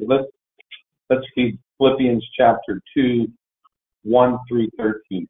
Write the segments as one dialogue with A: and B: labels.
A: Let's read Philippians chapter 2, 1 through 13.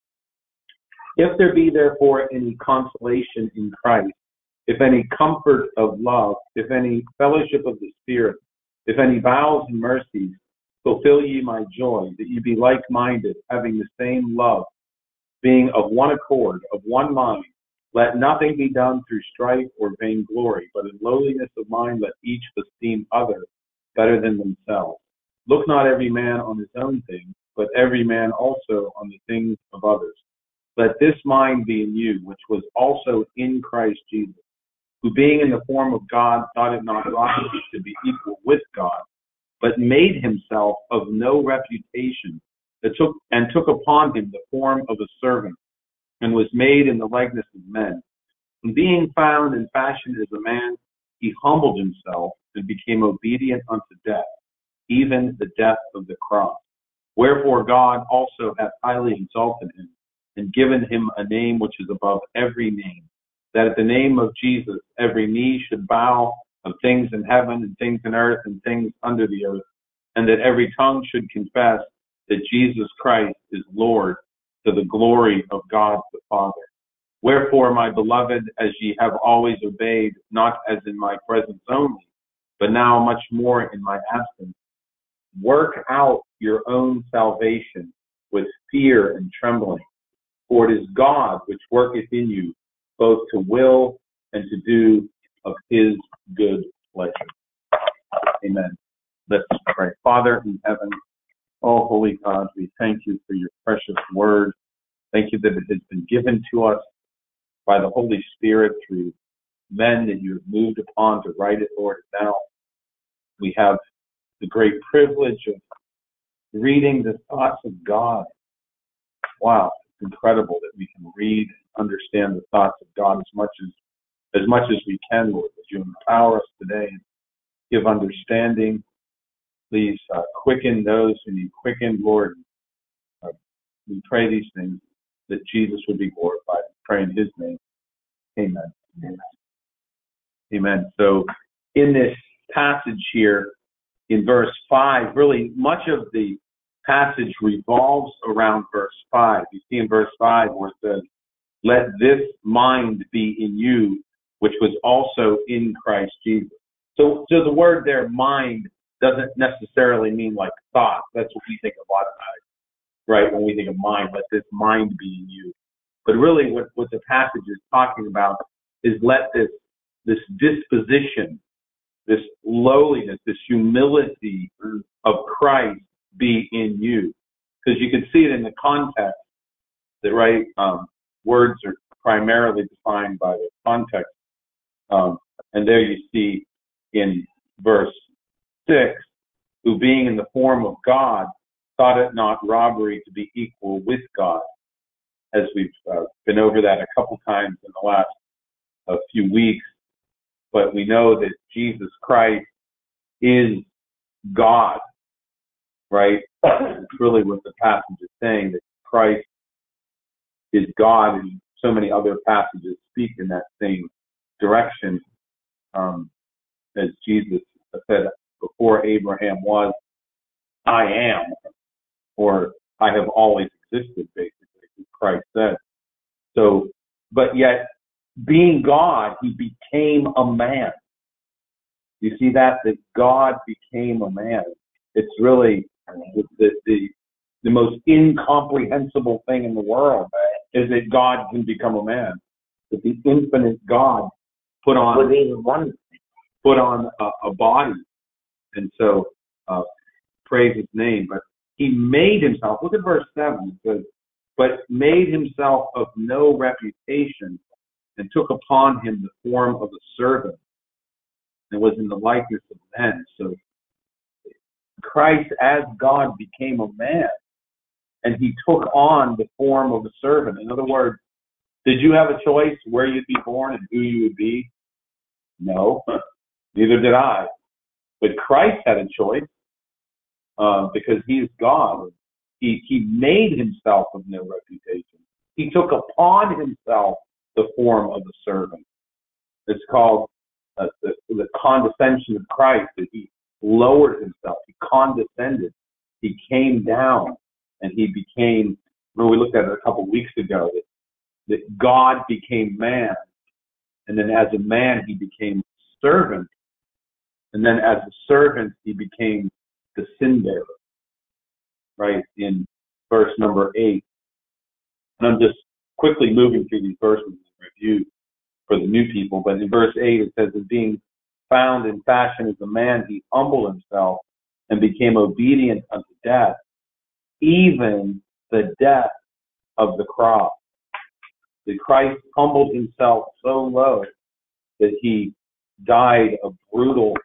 A: If there be therefore any consolation in Christ, if any comfort of love, if any fellowship of the Spirit, if any vows and mercies, fulfill ye my joy, that ye be like-minded, having the same love, being of one accord, of one mind. Let nothing be done through strife or vainglory, but in lowliness of mind let each esteem others better than themselves. Look not every man on his own things, but every man also on the things of others. Let this mind be in you, which was also in Christ Jesus, who being in the form of God thought it not robbery to be equal with God, but made himself of no reputation, and took upon him the form of a servant, and was made in the likeness of men. And being found and fashioned as a man, he humbled himself and became obedient unto death, even the death of the cross. Wherefore God also hath highly exalted him, and given him a name which is above every name, that at the name of Jesus every knee should bow, of things in heaven and things in earth and things under the earth, and that every tongue should confess that Jesus Christ is Lord, to the glory of God the Father. Wherefore, my beloved, as ye have always obeyed, not as in my presence only, but now much more in my absence, work out your own salvation with fear and trembling. For it is God which worketh in you, both to will and to do of his good pleasure. Amen. Let's pray. Father in heaven, oh holy God, we thank you for your precious word. Thank you that it has been given to us by the Holy Spirit through men that you have moved upon to write it, Lord. Now we have the great privilege of reading the thoughts of God. Wow, it's incredible that we can read and understand the thoughts of God as much as we can, Lord. That you empower us today and give understanding. Please quicken those who need quickened, Lord. We pray these things that Jesus would be glorified. We pray in his name. Amen. Amen. Amen. So in this passage here, in verse 5, really much of the passage revolves around verse 5. You see in verse 5 where it says, let this mind be in you, which was also in Christ Jesus. So the word there, mind, doesn't necessarily mean like thought. That's what we think a lot of, right? When we think of mind, let this mind be in you. But really what the passage is talking about is let this disposition, this lowliness, this humility of Christ be in you. Because you can see it in the context that, right, words are primarily defined by the context. And there you see in verse 6, who being in the form of God, thought it not robbery to be equal with God. As we've been over that a couple times in the last few weeks. But we know that Jesus Christ is God, right? It's really what the passage is saying, that Christ is God, and so many other passages speak in that same direction. As Jesus said, before Abraham was, I am, or I have always existed, basically, as Christ said. So, but yet, being God, he became a man. You see that God became a man. It's really the most incomprehensible thing in the world is that God can become a man. That the infinite God put on a body. And so, praise his name. But he made himself, look at verse 7, it says, but made himself of no reputation, and took upon him the form of a servant, and was in the likeness of men. So Christ as God became a man, and he took on the form of a servant. In other words, did you have a choice where you'd be born and who you would be? No, neither did I. But Christ had a choice because he is God. He made himself of no reputation. He took upon himself the form of a servant. It's called the condescension of Christ, that he lowered himself. He condescended. He came down, and he became, remember we looked at it a couple of weeks ago, that God became man. And then as a man, he became servant. And then as a servant, he became the sin bearer, right, in verse number 8. And I'm just quickly moving through these verses in review for the new people. But in verse 8, it says, "As being found in fashion as a man, he humbled himself and became obedient unto death, even the death of the cross." That Christ humbled himself so low that he died a brutal,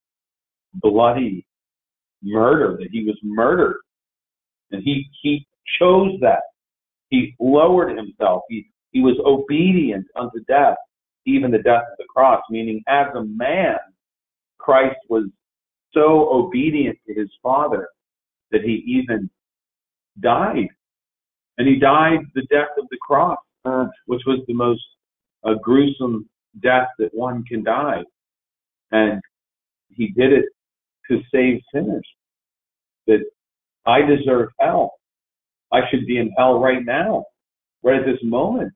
A: bloody murder, that he was murdered. And he chose that. He lowered himself. He was obedient unto death, even the death of the cross, meaning as a man, Christ was so obedient to his Father that he even died. And he died the death of the cross, which was the most gruesome death that one can die. And he did it to save sinners. That I deserve hell. I should be in hell right now, right at this moment.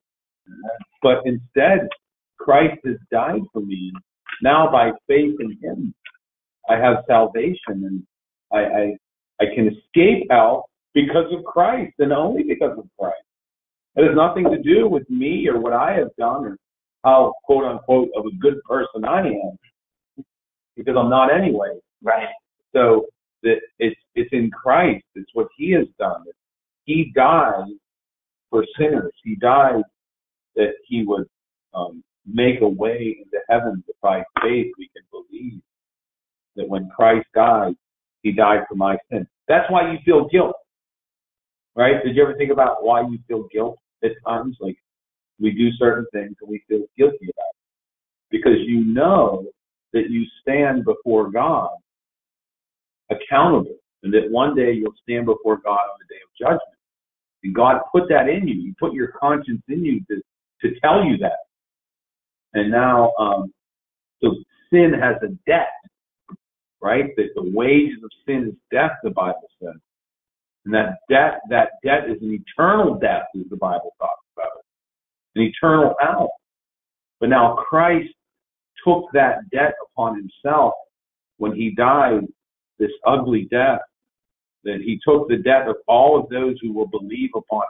A: But instead, Christ has died for me. Now by faith in him, I have salvation, and I can escape hell because of Christ, and only because of Christ. It has nothing to do with me or what I have done or how, quote unquote, of a good person I am, because I'm not anyway.
B: Right.
A: So that it's in Christ. It's what he has done. He died for sinners. He died that he would make a way into heaven. That by faith we can believe that when Christ died, he died for my sin. That's why you feel guilt, right? Did you ever think about why you feel guilt at times? Like, we do certain things and we feel guilty about it because you know that you stand before God accountable, and that one day you'll stand before God on the day of judgment. And God put that in you. He put your conscience in you to tell you that. And now, so sin has a debt, right? That the wages of sin is death, the Bible says. And that debt is an eternal death, as the Bible talks about it. An eternal hell. But now Christ took that debt upon himself when he died this ugly death. That he took the debt of all of those who will believe upon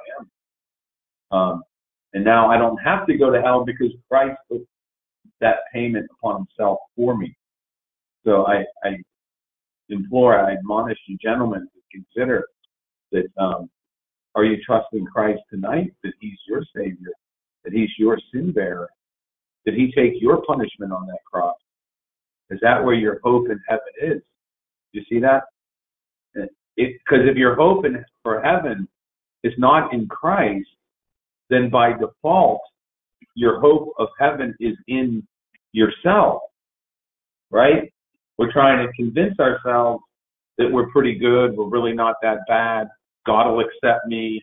A: him. And now I don't have to go to hell because Christ took that payment upon himself for me. So I implore, I admonish you gentlemen to consider that, are you trusting Christ tonight, that he's your Savior, that he's your sin bearer, that he take your punishment on that cross? Is that where your hope in heaven is? Do you see that? Because if your hope for heaven is not in Christ, then by default, your hope of heaven is in yourself, right? We're trying to convince ourselves that we're pretty good, we're really not that bad, God will accept me,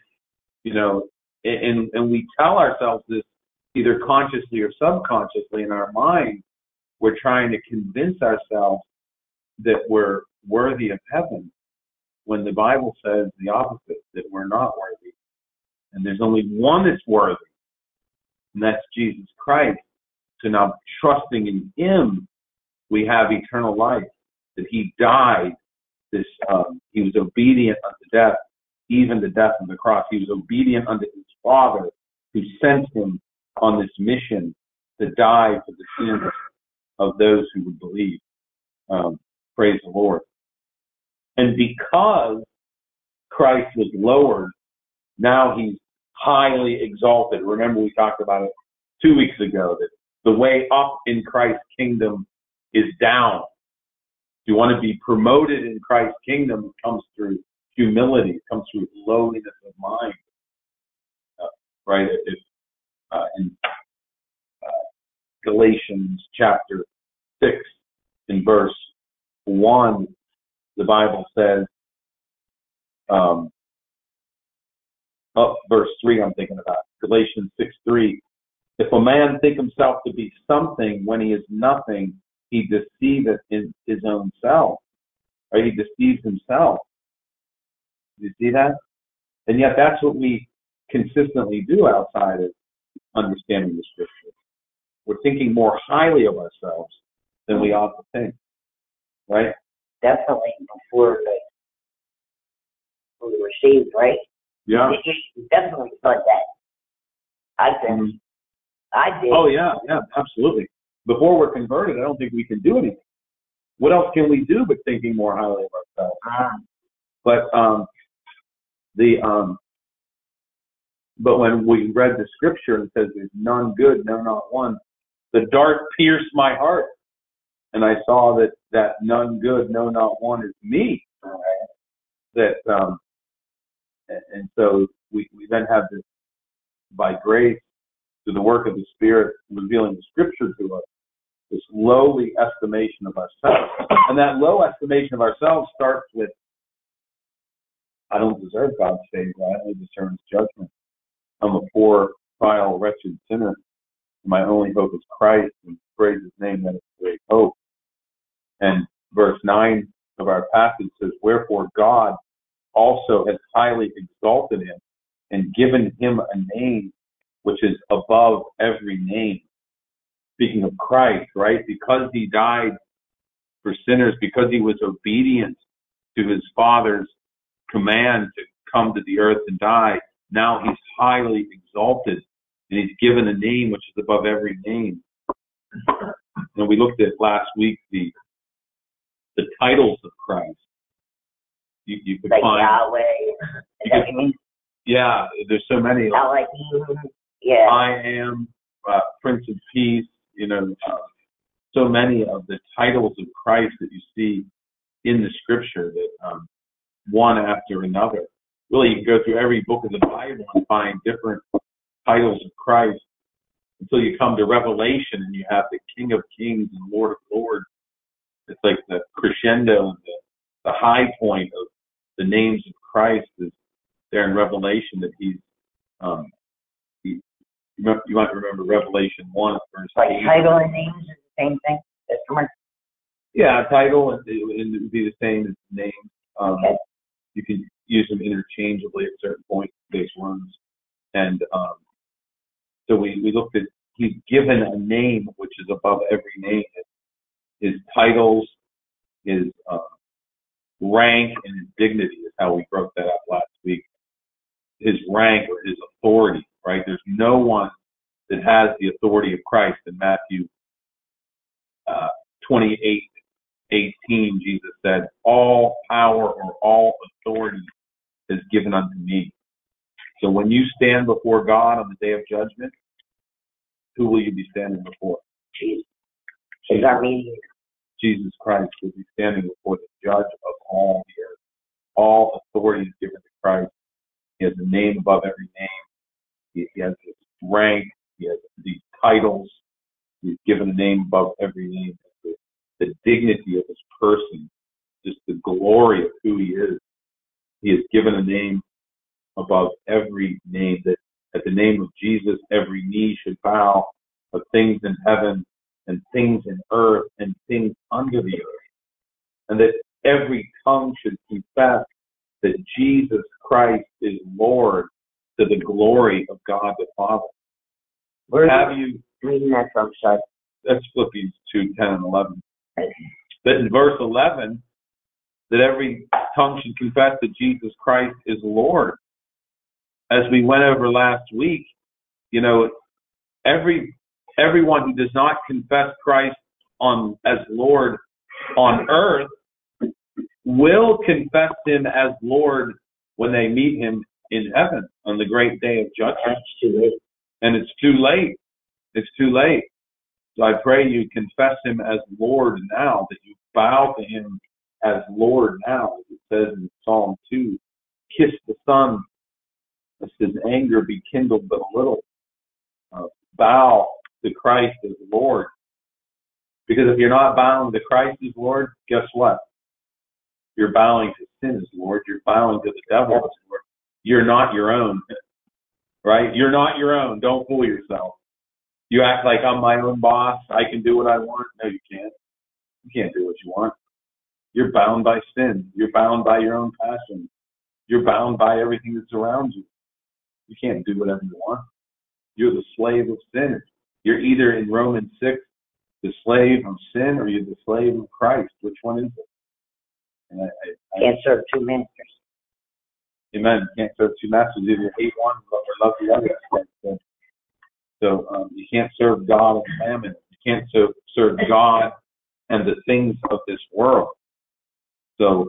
A: and we tell ourselves this either consciously or subconsciously in our mind. We're trying to convince ourselves that we're worthy of heaven, when the Bible says the opposite, that we're not worthy. And there's only one that's worthy, and that's Jesus Christ. So now, trusting in him, we have eternal life, that he died he was obedient unto death, even the death of the cross. He was obedient unto his Father, who sent him on this mission to die for the sins of those who would believe. Praise the Lord. And because Christ was lowered, now he's highly exalted. Remember, we talked about it 2 weeks ago, that the way up in Christ's kingdom is down. If you want to be promoted in Christ's kingdom, it comes through humility. It comes through lowliness of mind. Right? In Galatians chapter 6, in verse 1, the Bible says, verse 3 I'm thinking about, Galatians 6:3. If a man think himself to be something when he is nothing, he deceiveth in his own self. Right? He deceives himself. You see that? And yet that's what we consistently do outside of understanding the Scriptures. We're thinking more highly of ourselves than we ought to think. Right?
B: Definitely before we were saved, right?
A: Yeah.
B: You definitely thought that. I did.
A: Oh, yeah, absolutely. Before we're converted, I don't think we can do anything. What else can we do but thinking more highly of ourselves? But but when we read the Scripture and it says there's none good, no, not one, the dart pierced my heart, and I saw that none good, no, not one is me. That and so we then have this, by grace, through the work of the Spirit revealing the Scripture to us, this lowly estimation of ourselves. And that low estimation of ourselves starts with, I don't deserve God's favor. I only deserve His judgment. I'm a poor, vile, wretched sinner. My only hope is Christ, and praise His name, that is great hope. And verse 9 of our passage says, wherefore God also has highly exalted Him and given Him a name which is above every name. Speaking of Christ, right? Because He died for sinners, because He was obedient to His Father's command to come to the earth and die, now He's highly exalted, and He's given a name which is above every name. And we looked at last week the titles of Christ. You could
B: like
A: find
B: Yahweh.
A: Yeah, there's so many.
B: Yeah.
A: I am Prince of Peace. So many of the titles of Christ that you see in the Scripture, that one after another. Really, you can go through every book of the Bible and find different titles of Christ until you come to Revelation and you have the King of Kings and Lord of Lords. It's like the crescendo, the high point of the names of Christ is there in Revelation, that He's you might remember Revelation 1, verse 8.
B: Like title and names is the same thing?
A: Yeah, title and it would be the same as name.
B: Okay.
A: You can use them interchangeably at certain points, base ones. And so we looked at, He's given a name which is above every name. His titles, His rank, and His dignity is how we broke that up last week. His rank or His authority, right? There's no one that has the authority of Christ. In Matthew 28:18, Jesus said, all power or all authority is given unto me. So when you stand before God on the day of judgment, who will you be standing before?
B: Jesus. Is our mediator.
A: Jesus Christ will be standing before the judge of all the earth. All authority is given to Christ. He has a name above every name. He has his rank. He has these titles. He's given a name above every name. The dignity of His person, just the glory of who He is. He has given a name above every name, that at the name of Jesus, every knee should bow, of things in heaven and things in earth and things under the earth. And that every tongue should confess that Jesus Christ is Lord, to the glory of God the Father.
B: Where
A: have you
B: reading that from, son?
A: That's Philippians 2:10 and 11. That in verse 11, that every tongue should confess that Jesus Christ is Lord. As we went over last week, everyone who does not confess Christ as Lord on earth will confess Him as Lord when they meet Him in heaven on the great day of judgment. And it's too late. It's too late. So I pray you confess Him as Lord now, that you bow to Him as Lord now, as it says in Psalm 2. Kiss the Son, lest His anger be kindled but a little. Bow to Christ as Lord. Because if you're not bowing to Christ as Lord, guess what? You're bowing to sin as Lord. You're bowing to the devil as Lord. You're not your own. Right? You're not your own. Don't fool yourself. You act like I'm my own boss. I can do what I want. No, you can't. You can't do what you want. You're bound by sin. You're bound by your own passion. You're bound by everything that's around you. You can't do whatever you want. You're the slave of sin. You're either in Romans 6, the slave of sin, or you're the slave of Christ. Which one is it? And
B: Can't serve two masters.
A: Amen. You can't serve two masters. Either hate one or love the other. So you can't serve God and mammon. You can't serve God and the things of this world. So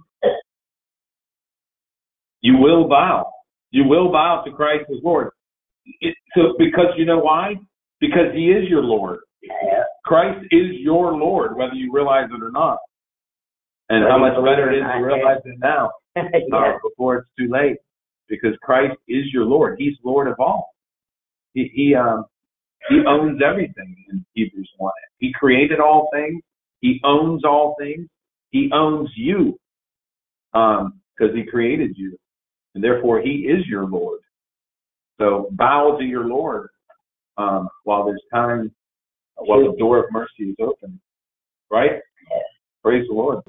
A: you will bow. You will bow to Christ as Lord. Because you know why? Because He is your Lord.
B: Yeah.
A: Christ is your Lord, whether you realize it or not. And how much better it is to realize it now before it's too late. Because Christ is your Lord. He's Lord of all. He owns everything in Hebrews 1. He created all things. He owns all things. He owns you because He created you. And therefore, He is your Lord. So bow to your Lord while there's time, while the door of mercy is open. Right? Praise the Lord.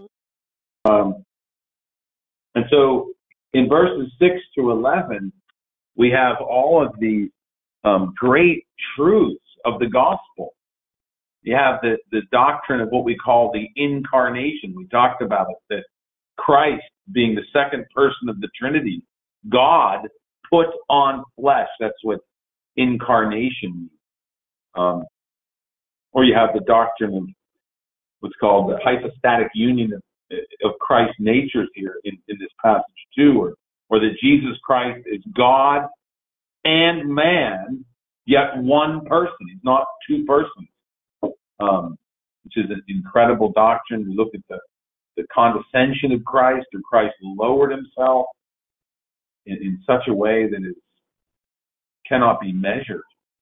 A: And so in verses 6 to 11, we have all of the great truths of the gospel. You have the doctrine of what we call the incarnation. We talked about it, that Christ, being the second person of the Trinity, God put on flesh. That's what incarnation means. Or you have the doctrine of what's called the hypostatic union of Christ's natures here in this passage too, or that Jesus Christ is God and man, yet one person. He's not two persons, which is an incredible doctrine. We look at the condescension of Christ, or Christ lowered Himself in such a way that it cannot be measured.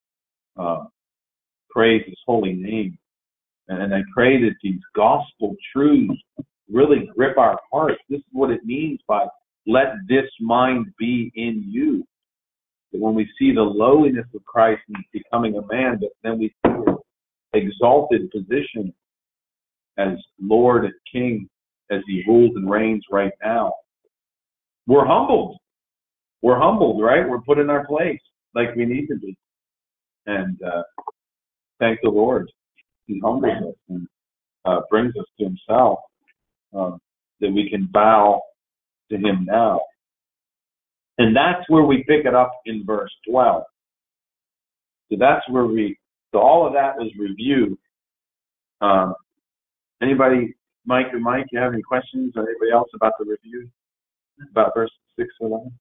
A: Praise His holy name. And I pray that these gospel truths really grip our hearts. This is what it means by let this mind be in you. That when we see the lowliness of Christ in becoming a man, but then we see His exalted position as Lord and King, as He rules and reigns right now. We're humbled. We're humbled, right? We're put in our place like we need to be. And thank the Lord. He humbles us and brings us to Himself, that we can bow to Him now. And that's where we pick it up in verse 12. So that's where so all of that was review. Anybody, Mike, you have any questions, or anybody else about the review, about verse 6 or 11?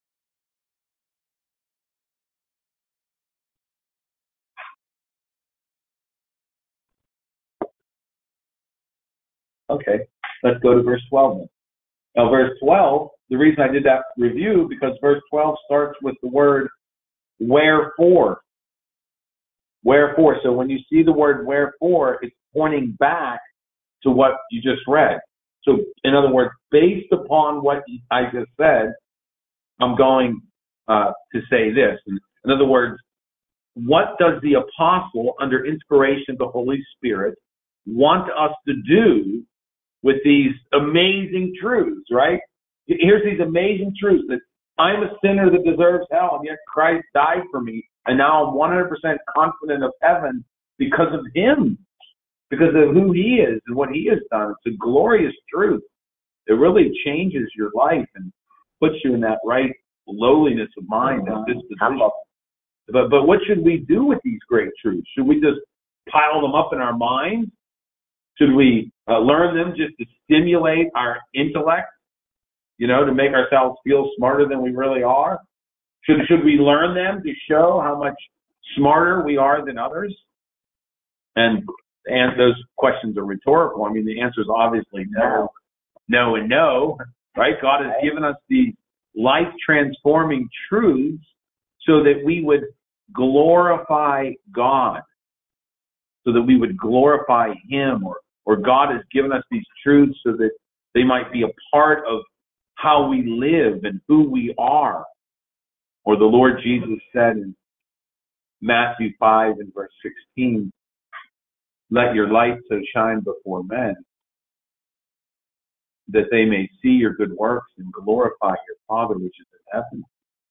A: Okay, let's go to verse 12 then. Now, verse 12, the reason I did that review, because verse 12 starts with the word wherefore. Wherefore. So when you see the word wherefore, it's pointing back to what you just read. So, in other words, based upon what I just said, I'm going to say this. In other words, what does the apostle, under inspiration of the Holy Spirit, want us to do with these amazing truths, right? Here's these amazing truths that I'm a sinner that deserves hell, and yet Christ died for me, and now I'm 100% confident of heaven because of Him, because of who He is and what He has done. It's a glorious truth. It really changes your life and puts you in that right lowliness of mind and disposition. But what should we do with these great truths? Should we just pile them up in our minds? Should we learn them just to stimulate our intellect, to make ourselves feel smarter than we really are? Should we learn them to show how much smarter we are than others? And those questions are rhetorical. I mean, the answer is obviously no, and no, right? God has given us these life-transforming truths so that we would glorify God, so that we would glorify Him, or God has given us these truths so that they might be a part of how we live and who we are. Or the Lord Jesus said in Matthew 5 and verse 16, let your light so shine before men that they may see your good works and glorify your Father which is in heaven.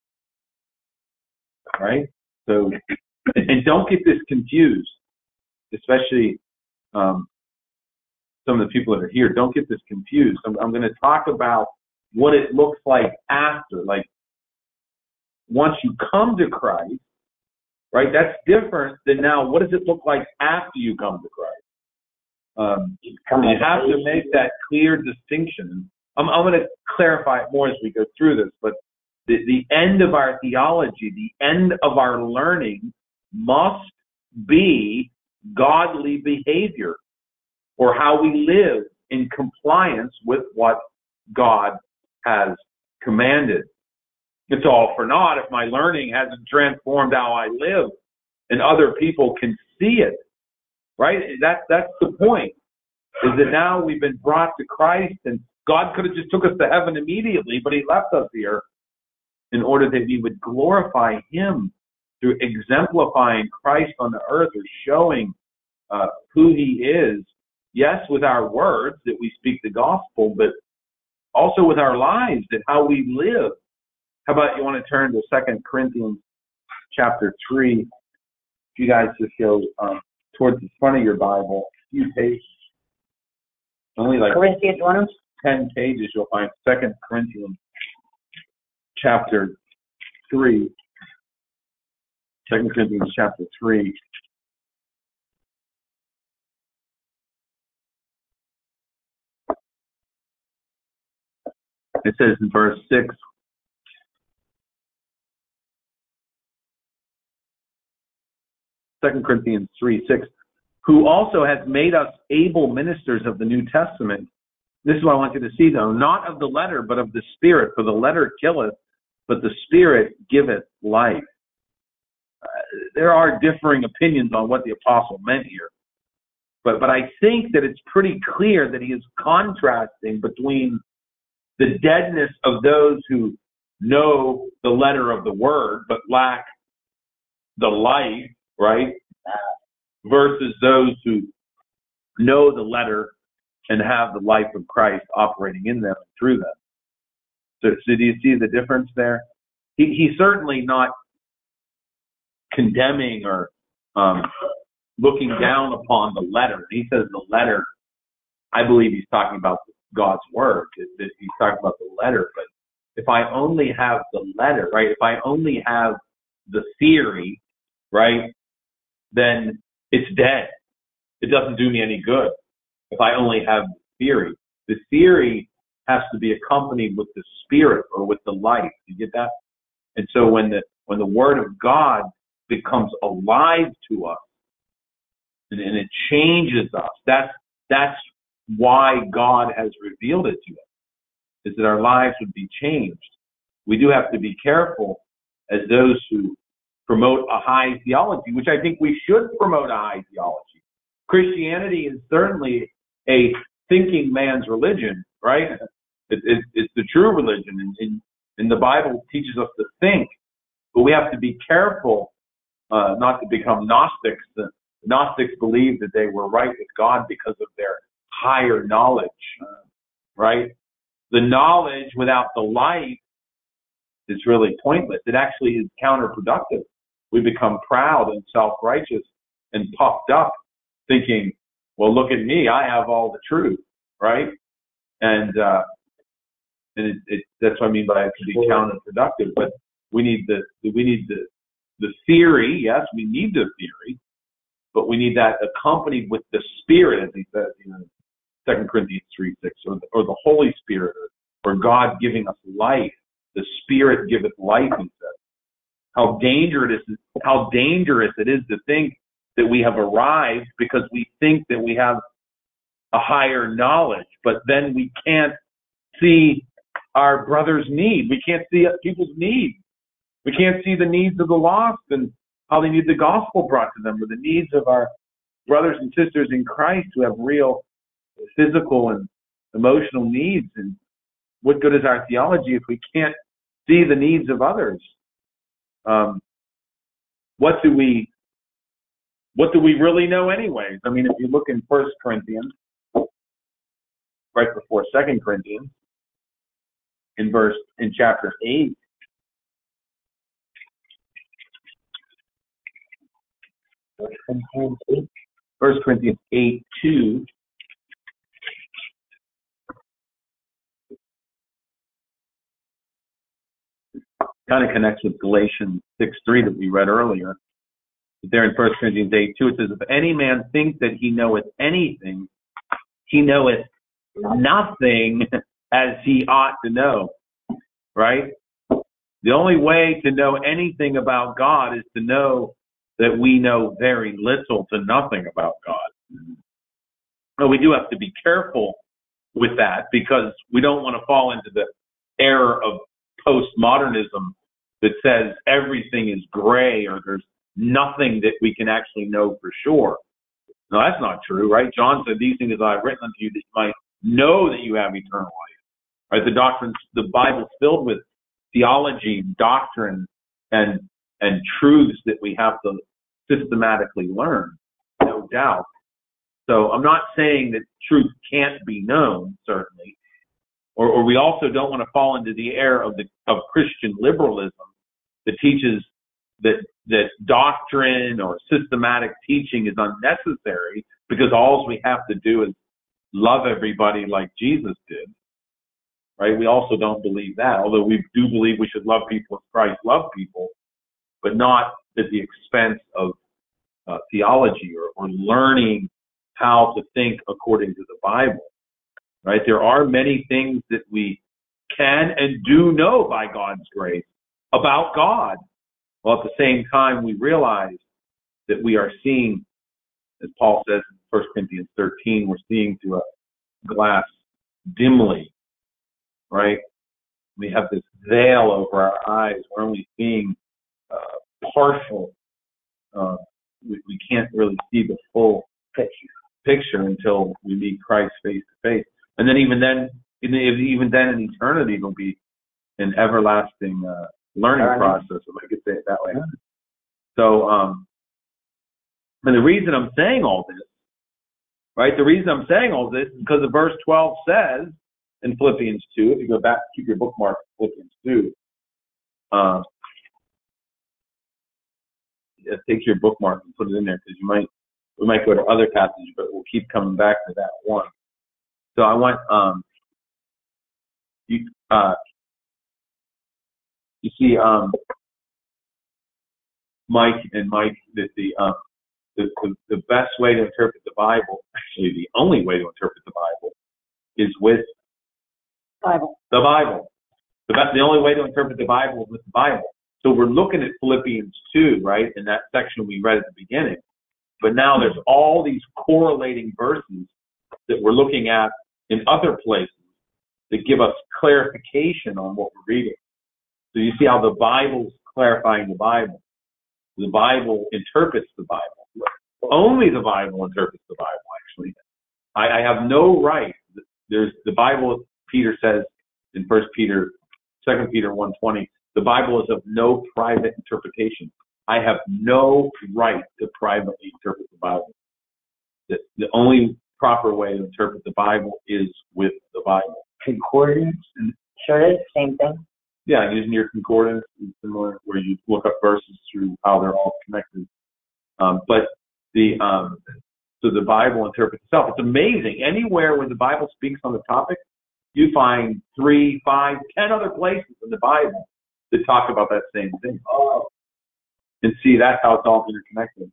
A: Right? So, and don't get this confused, especially some of the people that are here. Don't get this confused. I'm going to talk about what it looks like after. Like, once you come to Christ, right, that's different than now. What does it look like after you come to Christ? You have to make that clear distinction. I'm going to clarify it more as we go through this, but the end of our theology, the end of our learning must be godly behavior, or how we live in compliance with what God has commanded. It's all for naught if my learning hasn't transformed how I live and other people can see it. Right? That's the point. Is that now we've been brought to Christ, and God could have just took us to heaven immediately, but He left us here in order that we would glorify Him through exemplifying Christ on the earth, or showing who He is. Yes, with our words that we speak the gospel, but also with our lives and how we live. How about you want to turn to 2 Corinthians chapter 3? If you guys just go towards the front of your Bible, a few pages. Only like
B: Corinthians 1?
A: 10 pages, you'll find 2 Corinthians chapter 3. 2 Corinthians chapter 3. It says in verse 6, Second Corinthians 3:6, who also has made us able ministers of the New Testament. This is what I want you to see, though, not of the letter, but of the Spirit. For the letter killeth, but the Spirit giveth life. There are differing opinions on what the apostle meant here. But I think that it's pretty clear that he is contrasting between the deadness of those who know the letter of the word, but lack the life, right? Versus those who know the letter and have the life of Christ operating in them and through them. So do you see the difference there? He's certainly not condemning or looking down upon the letter. He says the letter, I believe he's talking about God's word. He's talking about the letter. But if I only have the letter, right, if I only have the theory, right, then it's dead. It doesn't do me any good if I only have the theory. The theory has to be accompanied with the Spirit or with the life. You get that? And so when the Word of God becomes alive to us and it changes us, that's why God has revealed it to us, is that our lives would be changed. We do have to be careful as those who promote a high theology, which I think we should promote a high theology. Christianity is certainly a thinking man's religion, right? It's the true religion, and the Bible teaches us to think. But we have to be careful not to become Gnostics. The Gnostics believed that they were right with God because of their higher knowledge, right? The knowledge without the life is really pointless. It actually is counterproductive. We become proud and self-righteous and puffed up, thinking, well, look at me, I have all the truth, right? And that's what I mean by it can be counterproductive. But we need the theory. Yes, we need the theory, but we need that accompanied with the Spirit, as he says in 2 Corinthians 3:6, or the Holy Spirit, or God giving us life. The Spirit giveth life, he says. How dangerous it is to think that we have arrived because we think that we have a higher knowledge, but then we can't see our brother's need. We can't see people's needs. We can't see the needs of the lost and how they need the gospel brought to them, or the needs of our brothers and sisters in Christ who have real physical and emotional needs. And what good is our theology if we can't see the needs of others? What do we really know anyways? I mean, if you look in 1 Corinthians right before 2 Corinthians, in chapter 8. First Corinthians 8:2. Kind of connects with Galatians 6:3 that we read earlier. But there in 1 Corinthians 8:2, it says, if any man think that he knoweth anything, he knoweth nothing as he ought to know. Right? The only way to know anything about God is to know that we know very little to nothing about God. But we do have to be careful with that, because we don't want to fall into the error of postmodernism that says everything is gray or there's nothing that we can actually know for sure. No, that's not true, right? John said, these things I've written unto you that you might know that you have eternal life. Right? The Bible's filled with theology, doctrine, and truths that we have to systematically learn, no doubt. So I'm not saying that truth can't be known, certainly, or we also don't want to fall into the error of Christian liberalism that teaches that doctrine or systematic teaching is unnecessary because all we have to do is love everybody like Jesus did. Right? We also don't believe that, although we do believe we should love people as Christ loved people, but not at the expense of theology or learning how to think according to the Bible. Right? There are many things that we can and do know by God's grace about God. While at the same time we realize that we are seeing, as Paul says in 1 Corinthians 13, we're seeing through a glass dimly. Right? We have this veil over our eyes. We're only seeing partial. We can't really see the full picture until we meet Christ face to face. And then even then in eternity, it'll be an everlasting learning process, if I could say it that way. So, and the reason I'm saying all this, right? The reason I'm saying all this is because of verse 12 says in Philippians 2. If you go back, keep your bookmark, Philippians 2. Take your bookmark and put it in there, because we might go to other passages, but we'll keep coming back to that one. So I want you see Mike, that the best way to interpret the Bible, actually the only way to interpret the Bible, is with the Bible. The only way to interpret the Bible is with the Bible. So we're looking at Philippians 2, right, in that section we read at the beginning. But now there's all these correlating verses that we're looking at in other places that give us clarification on what we're reading. So you see how the Bible's clarifying the Bible. The Bible interprets the Bible. Only the Bible interprets the Bible, actually. I have no right. There's the Bible, Peter says in 2 Peter 1:20, the Bible is of no private interpretation. I have no right to privately interpret the Bible. The only proper way to interpret the Bible is with the Bible.
B: Concordance? Sure is, same thing.
A: Yeah, using your concordance is similar, where you look up verses through how they're all connected. But so the Bible interprets itself. It's amazing. Anywhere where the Bible speaks on the topic, you find 3, 5, 10 other places in the Bible that talk about that same thing. And see, that's how it's all interconnected.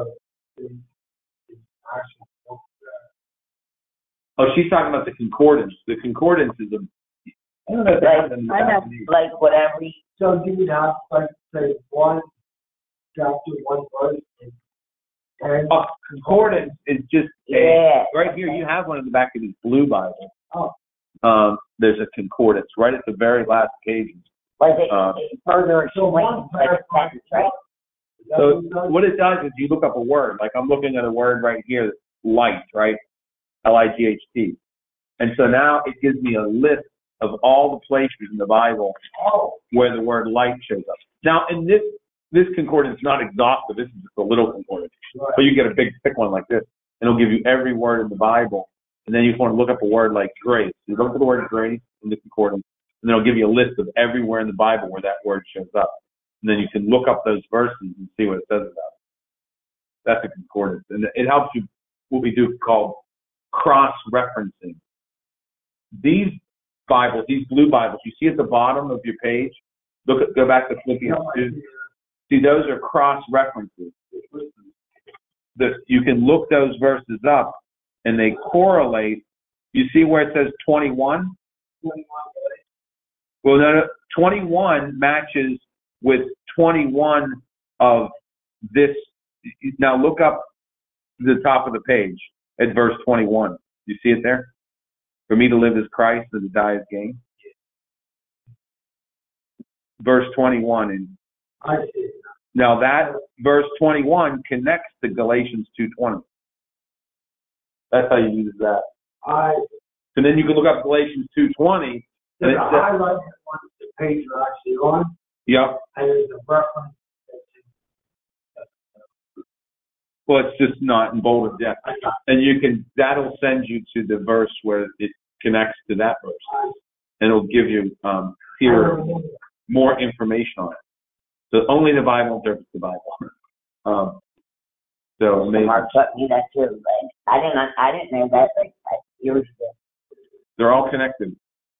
A: Oh, she's talking about the concordance. The concordance is
B: I have like whatever.
C: So you would have like say one chapter, one verse, and
A: concordance is just right here. You have one in the back of these blue Bibles. There's a concordance right at the very last page.
B: Like further explain, right?
A: So what it does is you look up a word. Like I'm looking at a word right here, light, right? L-I-G-H-T. And so now it gives me a list of all the places in the Bible where the word light shows up. Now, in this concordance is not exhaustive. This is just a little concordance. Right. So you get a big thick one like this, and it'll give you every word in the Bible And then you want to look up a word like grace. You look at the word grace in the concordance, and then it'll give you a list of everywhere in the Bible where that word shows up. And then you can look up those verses and see what it says about it. That's a concordance. And it helps you, what we do called cross-referencing. These Bibles, these blue Bibles, you see at the bottom of your page, go back to Philippians 2. See, those are cross-references. You can look those verses up, and they correlate. You see where it says 21? 21. Well, no, 21 matches with 21 of this. Now look up the top of the page at verse 21. You see it there? For me to live is Christ, and to die is gain. Verse 21. And
C: I see.
A: now that verse 21 connects to Galatians 2:20. That's how you use that. And then you can look up Galatians 2:20.
C: There's a highlight on the page you're actually on.
A: Yep.
C: And there's a reference.
A: Well, it's just not in bolded yet. And that'll send you to the verse where it connects to that verse. And it'll give you here more information on it. So only the Bible interprets the Bible. So amazing.
B: Mark taught me that too, but I didn't know that like years ago.
A: They're all connected.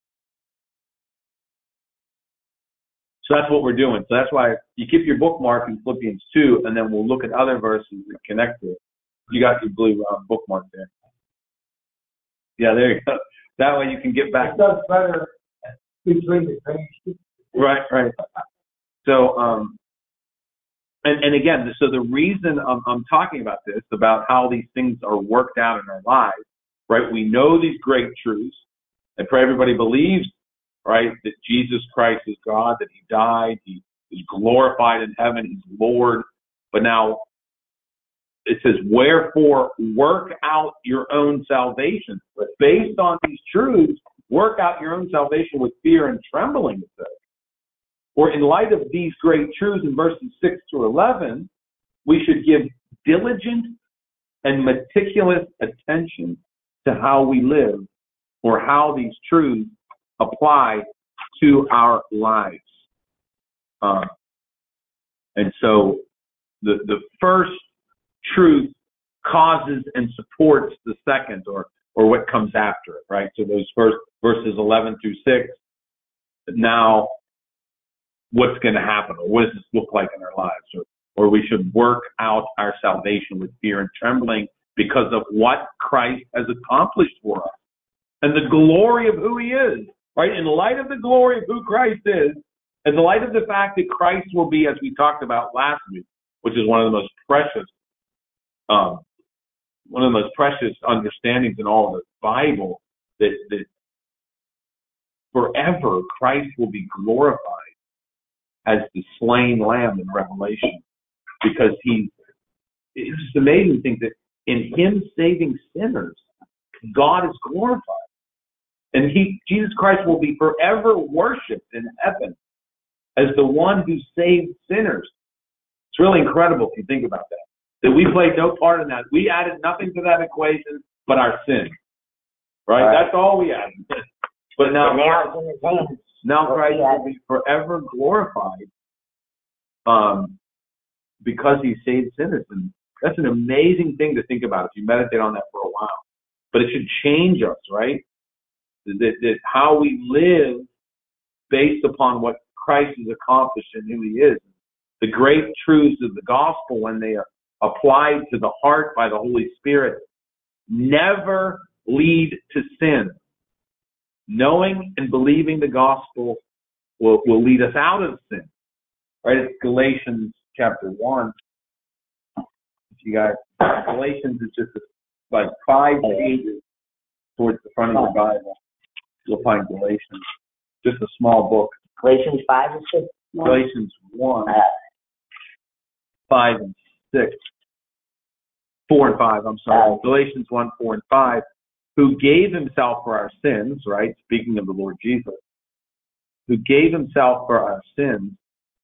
A: So that's what we're doing. So that's why you keep your bookmark in Philippians 2, and then we'll look at other verses that connect to it. You got your blue bookmark there. Yeah, there you go. That way you can get back.
C: It does better between the pages.
A: Right. So, and again, so the reason I'm talking about this, about how these things are worked out in our lives, right? We know these great truths. I pray everybody believes, right, that Jesus Christ is God, that he died, he is glorified in heaven, he's Lord. But now it says, wherefore work out your own salvation. But based on these truths, work out your own salvation with fear and trembling, it says. Or in light of these great truths in verses 6 to 11, we should give diligent and meticulous attention to how we live, or how these truths apply to our lives. And so the first truth causes and supports the second, or what comes after it, right? So those first verses 11 through 6, now what's going to happen, or what does this look like in our lives? Or we should work out our salvation with fear and trembling because of what Christ has accomplished for us and the glory of who he is, right? In light of the glory of who Christ is, in the light of the fact that Christ will be, as we talked about last week, which is one of the most precious understandings in all of the Bible, that forever Christ will be glorified as the slain lamb in Revelation, because it's just amazing to think that in him saving sinners, God is glorified. And Jesus Christ will be forever worshipped in heaven as the one who saved sinners. It's really incredible if you think about that we played no part in that. We added nothing to that equation but our sin. Right? That's all we added. But now
B: it's in his hands.
A: Now Christ will be forever glorified because he saved sinners. And that's an amazing thing to think about if you meditate on that for a while. But it should change us, right? That how we live based upon what Christ has accomplished and who he is. The great truths of the gospel, when they are applied to the heart by the Holy Spirit, never lead to sin. Knowing and believing the gospel will lead us out of sin. Right? It's Galatians chapter 1. If you guys, Galatians is just like 5 pages towards the front of the Bible. You'll find Galatians. Just a small book.
B: Galatians 5 and 6.
A: Galatians 1, 5 and 6. 4 and 5, I'm sorry. Galatians 1, 4 and 5. Who gave himself for our sins, right? Speaking of the Lord Jesus. Who gave himself for our sins,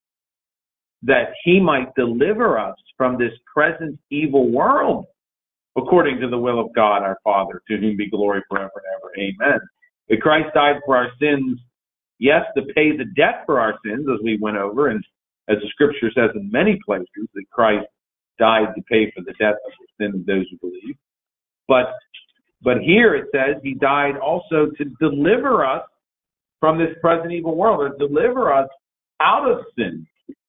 A: that he might deliver us from this present evil world, according to the will of God our Father, to whom be glory forever and ever. Amen. But Christ died for our sins, yes, to pay the debt for our sins, as we went over, and as the Scripture says in many places, that Christ died to pay for the debt of the sin of those who believe. But here it says he died also to deliver us from this present evil world, or deliver us out of sin.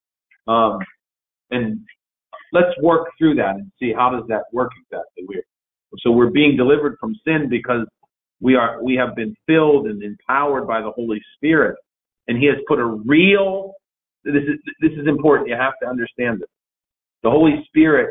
A: And let's work through that and see how does that work exactly. So we're being delivered from sin because we have been filled and empowered by the Holy Spirit, and He has put a real. This is important. You have to understand this. The Holy Spirit,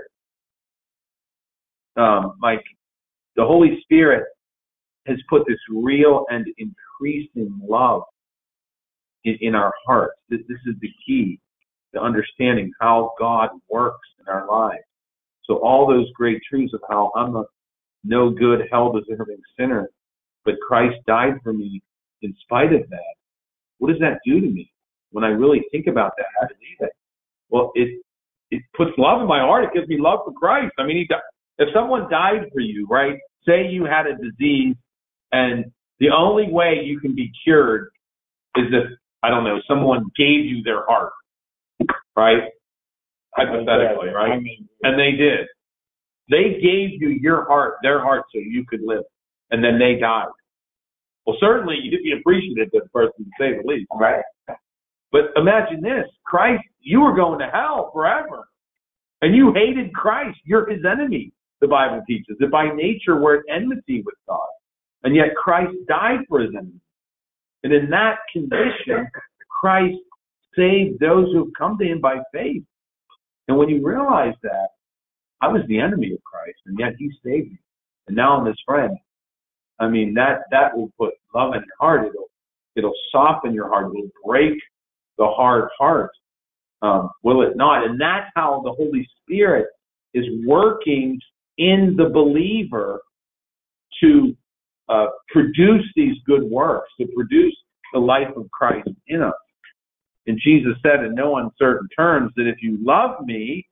A: Mike. The Holy Spirit has put this real and increasing love in our hearts. This is the key to understanding how God works in our lives. So all those great truths of how I'm a no good, hell deserving sinner, but Christ died for me in spite of that. What does that do to me? When I really think about that, I believe it. Well, it puts love in my heart. It gives me love for Christ. I mean, if someone died for you, right? Say you had a disease, and the only way you can be cured is if, I don't know, someone gave you their heart, right? Hypothetically, right? And they did. They gave you your heart, their heart, so you could live, and then they died. Well, certainly you'd be appreciative of the person, to say the least, right? But imagine this: Christ, you were going to hell forever, and you hated Christ. You're His enemy. The Bible teaches that by nature we're at enmity with God, and yet Christ died for His enemy. And in that condition, Christ saved those who have come to Him by faith. And when you realize that, I was the enemy of Christ, and yet He saved me, and now I'm His friend. I mean, that will put love in your heart. It'll soften your heart. It'll break the hard heart. Will it not? And that's how the Holy Spirit is working in the believer to produce these good works, to produce the life of Christ in us. And Jesus said in no uncertain terms that if you love me,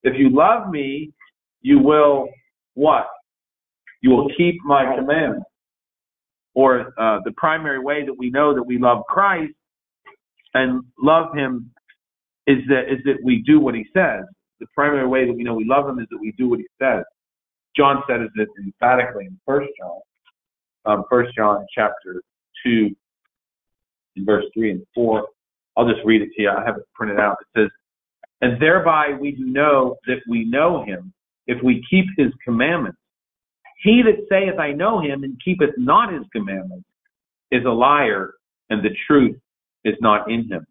A: you will what? You will keep my commandments. Or the primary way that we know that we love Christ and love Him is that we do what He says. The primary way that we know we love Him is that we do what He says. John said it emphatically in 1 John chapter 2, in verse 3 and 4. I'll just read it to you. I have it printed out. It says, "And thereby we do know that we know Him, if we keep His commandments. He that saith, I know Him, and keepeth not His commandments, is a liar, and the truth is not in him."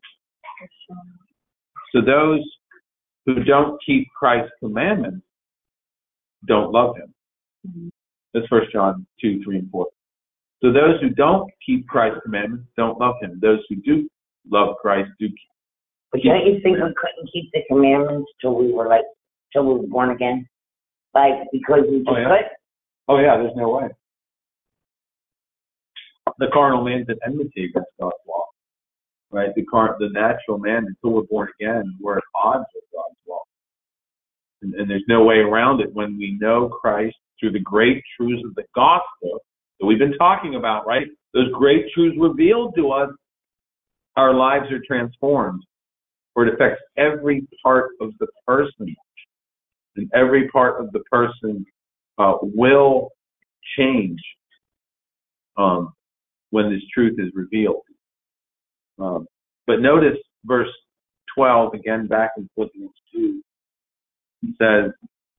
A: So those who don't keep Christ's commandments don't love Him. That's 1 John 2, 3, and 4. So those who don't keep Christ's commandments don't love Him. Those who do love Christ do keep.
B: But don't you think we couldn't keep the commandments till we were born again? Because we just could?
A: Oh yeah, there's no way. The carnal man's at enmity against God's law, right? The natural man, until we're born again, we're at odds with God's law. And there's no way around it when we know Christ through the great truths of the gospel that we've been talking about, right? Those great truths revealed to us, our lives are transformed. For it affects every part of the person. And every part of the person will change when this truth is revealed. But notice verse 12, again, back in Philippians 2. It says,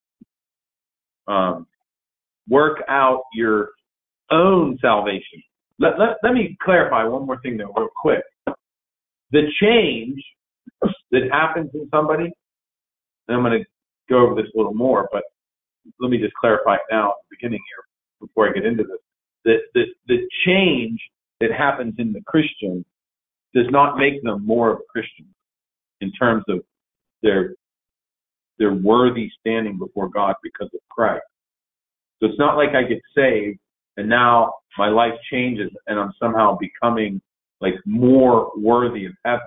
A: work out your own salvation. Let me clarify one more thing, though, real quick. The change that happens in somebody, and I'm going to go over this a little more, but let me just clarify it now at the beginning here before I get into this. The change that happens in the Christian does not make them more of a Christian in terms of their worthy standing before God because of Christ. So it's not like I get saved and now my life changes and I'm somehow becoming like more worthy of heaven.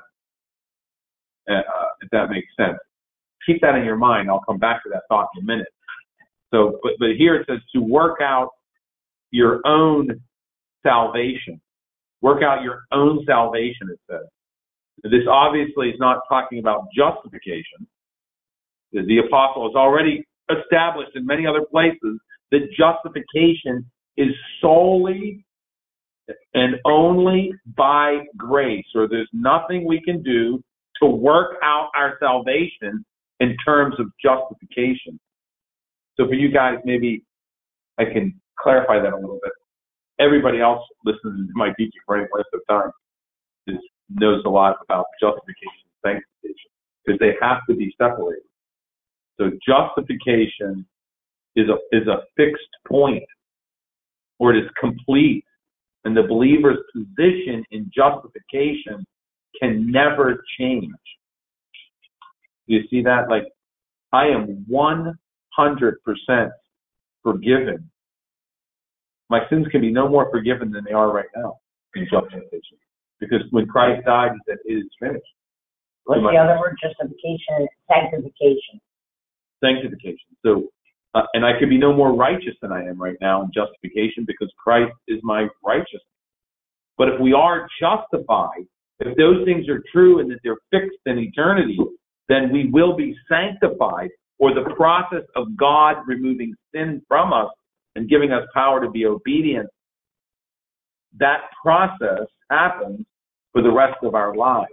A: If that makes sense. Keep that in your mind. I'll come back to that thought in a minute. So, but here it says to work out your own salvation. Work out your own salvation, it says. This obviously is not talking about justification. The apostle has already established in many other places that justification is solely and only by grace, or there's nothing we can do to work out our salvation in terms of justification. So for you guys, maybe I can clarify that a little bit. Everybody else listening to my teaching for any length of time knows a lot about justification and sanctification, because they have to be separated. So justification is a fixed point, or it is complete, and the believer's position in justification can never change. You see that? Like, I am 100% forgiven. My sins can be no more forgiven than they are right now in justification. Because when Christ died, he said, it is finished.
B: What's the other word? Justification, sanctification.
A: Sanctification. So, and I can be no more righteous than I am right now in justification because Christ is my righteousness. But if we are justified, if those things are true and that they're fixed in eternity, then we will be sanctified, or the process of God removing sin from us and giving us power to be obedient. That process happens for the rest of our lives.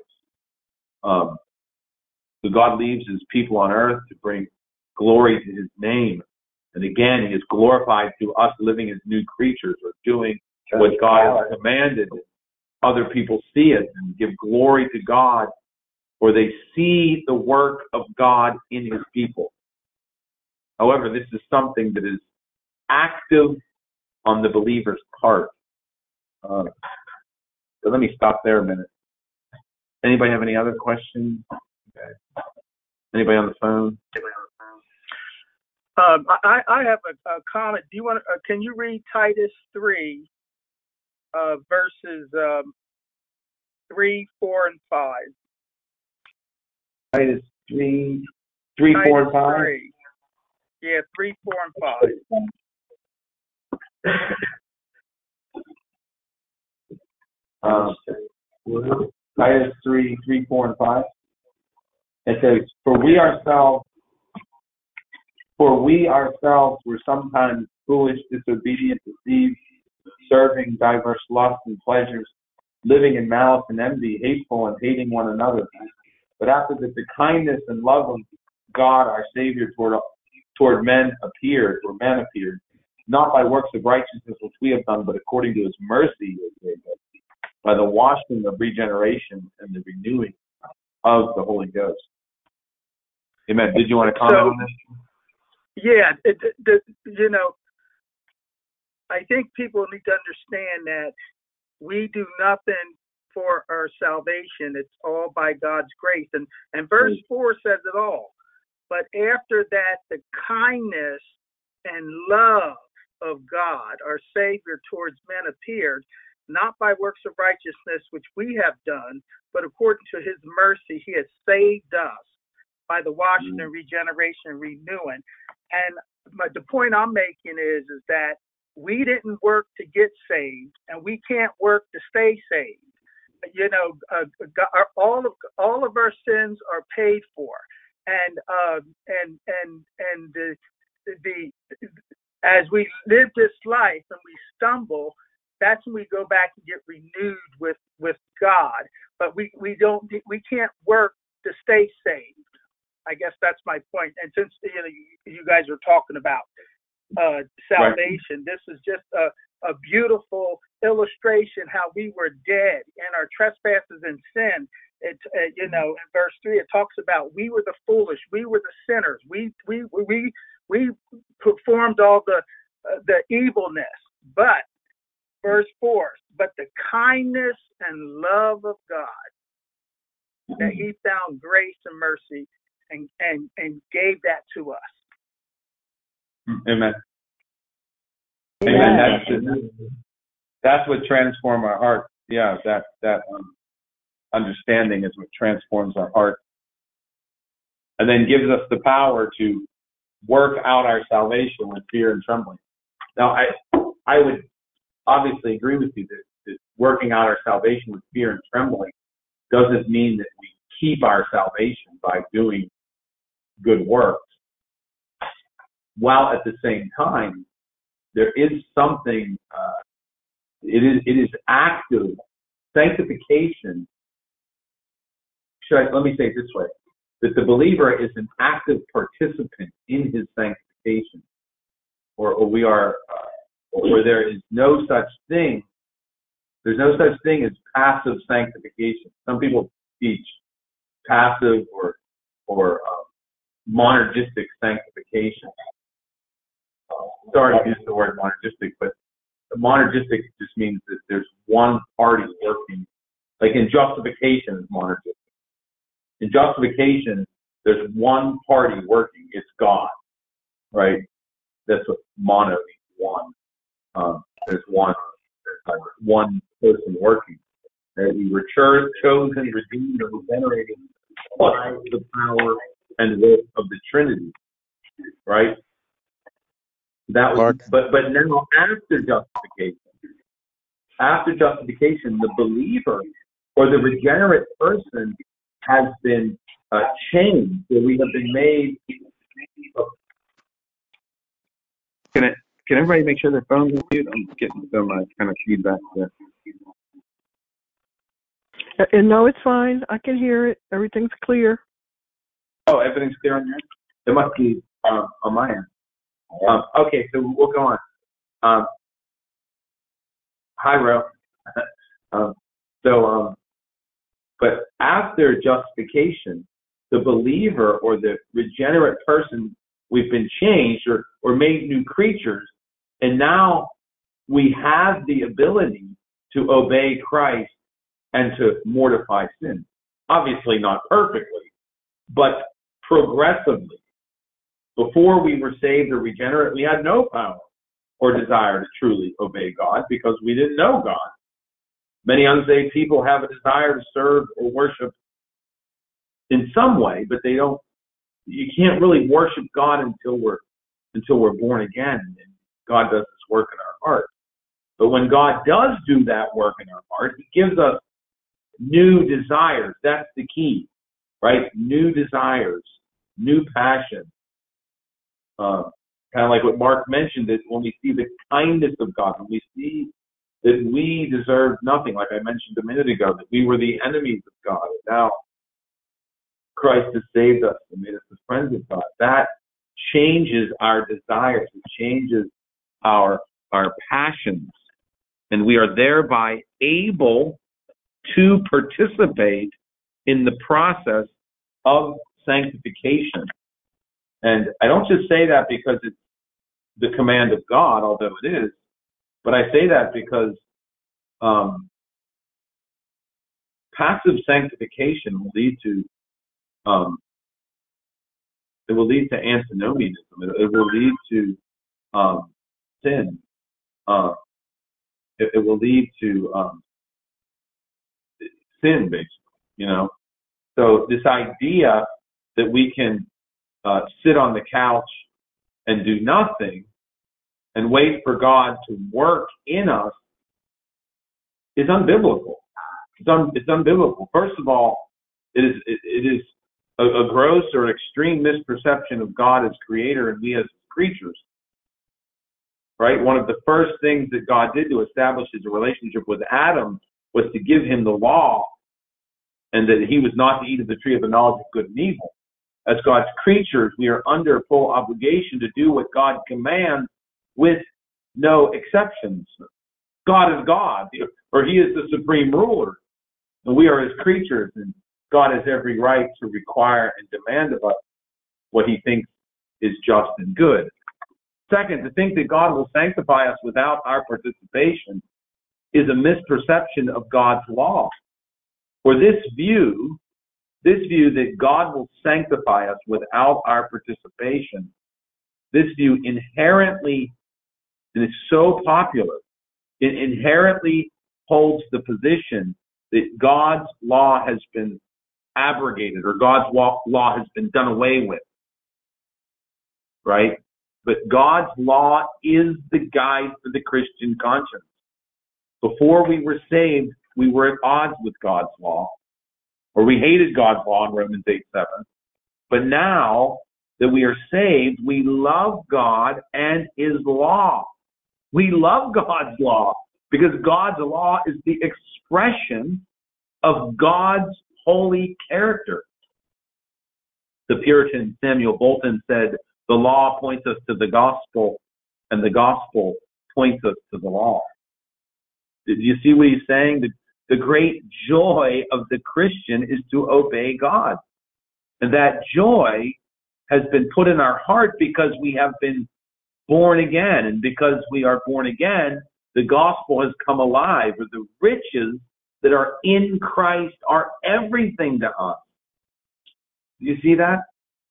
A: So God leaves his people on earth to bring glory to his name. And again, he is glorified through us living as new creatures or doing what God has commanded. Other people see it and give glory to God, or they see the work of God in his people. However, this is something that is active on the believer's part. So let me stop there a minute. Anybody have any other questions? Okay. Anybody on the phone?
D: I have a comment. Do you want? Can you read Titus 3, verses 3, 4, and 5?
A: Titus 3, 4, and 5?
D: 3. Yeah, 3, 4, and
A: 5. Titus 3, 4, and 5. It says, For we ourselves were sometimes foolish, disobedient, deceived, serving diverse lusts and pleasures, living in malice and envy, hateful and hating one another. But after that the kindness and love of God our Savior toward men appeared, not by works of righteousness which we have done, but according to his mercy, by the washing of regeneration and the renewing of the Holy Ghost. Amen. Did you want to comment on this?
D: Yeah, I think people need to understand that we do nothing for our salvation. It's all by God's grace. And verse 4 says it all. But after that, the kindness and love of God, our Savior, towards men appeared, not by works of righteousness which we have done, but according to his mercy, he has saved us by the washing and regeneration and renewing. And the point I'm making is that we didn't work to get saved, and we can't work to stay saved. All of our sins are paid for, and as we live this life and we stumble, that's when we go back and get renewed with God. But we can't work to stay saved. I guess that's my point. And since you guys are talking about salvation, This is just a beautiful illustration how we were dead in our trespasses and sin. In verse 3 it talks about we were the foolish, we were the sinners, we performed all the evilness. But verse 4, but the kindness and love of God, that he found grace and mercy and gave that to us.
A: Amen. Amen. That's what transforms our heart. Yeah, that understanding is what transforms our heart, and then gives us the power to work out our salvation with fear and trembling. Now, I would obviously agree with you that working out our salvation with fear and trembling doesn't mean that we keep our salvation by doing good works, while at the same time there is something. It is active sanctification. Let me say it this way: that the believer is an active participant in his sanctification, or we are, or there is no such thing. There's no such thing as passive sanctification. Some people teach passive or monergistic sanctification. Sorry to use the word monergistic, but monergistic just means that there's one party working. Like in justification is monergistic. In justification, there's one party working. It's God, right? That's what mono means, one. There's one person working. We were chosen, redeemed, and regenerated by the power and work of the Trinity, right? That was, but now after justification, the believer or the regenerate person has been changed. So we have been made. Can everybody make sure their phones are muted? I'm getting some kind of feedback there.
E: And no, it's fine. I can hear it. Everything's clear.
A: Oh, everything's clear on your end? It must be on my end. Okay, so we'll go on. Hi, Ro. But after justification, the believer or the regenerate person, we've been changed or made new creatures, and now we have the ability to obey Christ and to mortify sin. Obviously not perfectly, but progressively. Before we were saved or regenerate, we had no power or desire to truly obey God because we didn't know God. Many unsaved people have a desire to serve or worship in some way, but they don't. You can't really worship God until we're born again, and God does this work in our heart. But when God does do that work in our heart, He gives us new desires. That's the key, right? New desires, new passion. Kind of like what Mark mentioned, that when we see the kindness of God, when we see that we deserve nothing, like I mentioned a minute ago, that we were the enemies of God, and now Christ has saved us and made us the friends of God. That changes our desires. It changes our passions. And we are thereby able to participate in the process of sanctification. And I don't just say that because it's the command of God, although it is, but I say that because passive sanctification will lead to antinomianism. It will lead to sin. It will lead to sin, basically. So this idea that we can sit on the couch and do nothing and wait for God to work in us is unbiblical. It's unbiblical. First of all, it is a gross or extreme misperception of God as creator and we as creatures. Right? One of the first things that God did to establish his relationship with Adam was to give him the law, and that he was not to eat of the tree of the knowledge of good and evil. As God's creatures, we are under full obligation to do what God commands with no exceptions. God is God, or he is the supreme ruler, and we are his creatures, and God has every right to require and demand of us what he thinks is just and good. Second, to think that God will sanctify us without our participation is a misperception of God's law. For this view that God will sanctify us without our participation, this view inherently, and it's so popular, it inherently holds the position that God's law has been abrogated or God's law has been done away with. right? But God's law is the guide for the Christian conscience. Before we were saved, we were at odds with God's law, or we hated God's law in Romans 8:7. But now that we are saved, we love God and His law. We love God's law because God's law is the expression of God's holy character. The Puritan Samuel Bolton said, "The law points us to the gospel, and the gospel points us to the law." Did you see what he's saying? The great joy of the Christian is to obey God. And that joy has been put in our heart because we have been born again. And because we are born again, the gospel has come alive, or the riches that are in Christ are everything to us. Do you see that?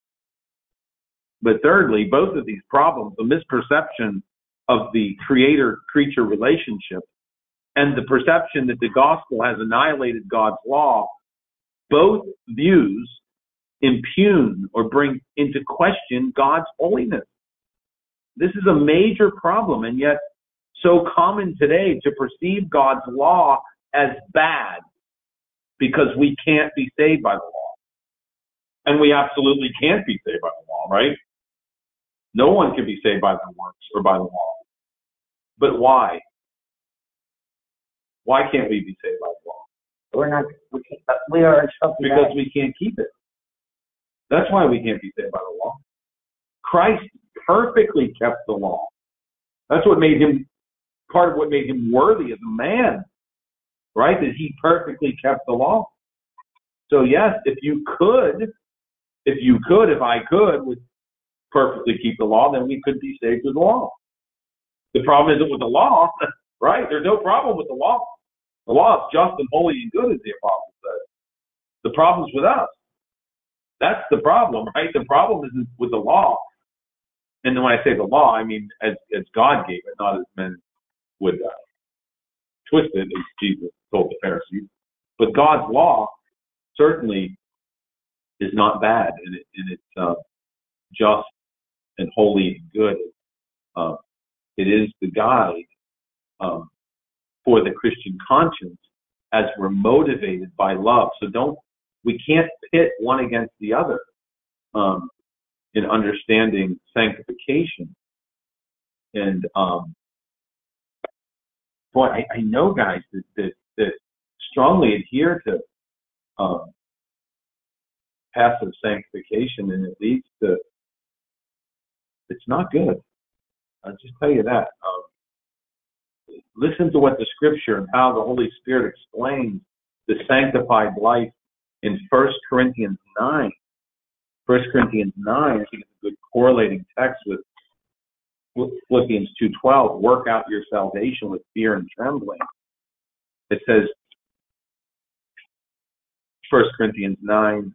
A: But thirdly, both of these problems, the misperception of the creator-creature relationship and the perception that the gospel has annihilated God's law, both views impugn or bring into question God's holiness. This is a major problem, and yet so common today to perceive God's law as bad because we can't be saved by the law. And we absolutely can't be saved by the law, right? No one can be saved by their works or by the law. But why? Why can't we be saved by the law?
B: We are
A: because we can't keep it. That's why we can't be saved by the law. Christ perfectly kept the law. That's what made him, part of what made him worthy as a man, right? That he perfectly kept the law. So yes, if I could, would perfectly keep the law, then we could be saved with the law. The problem isn't with the law, right? There's no problem with the law. The law is just and holy and good, as the apostle said. The problem's with us. That's the problem, right? The problem isn't with the law. And then when I say the law, I mean as God gave it, not as men would twist it, as Jesus told the Pharisees. But God's law certainly is not bad, and it's just and holy and good. It is the guide for the Christian conscience as we're motivated by love. So we can't pit one against the other in understanding sanctification. And boy, I know guys that strongly adhere to passive sanctification, and it leads to, it's not good. I'll just tell you that. Listen to what the Scripture and how the Holy Spirit explains the sanctified life in 1 Corinthians 9. 1 Corinthians 9, I think it's a good correlating text with Philippians 2:12. Work out your salvation with fear and trembling. It says, 1 Corinthians 9.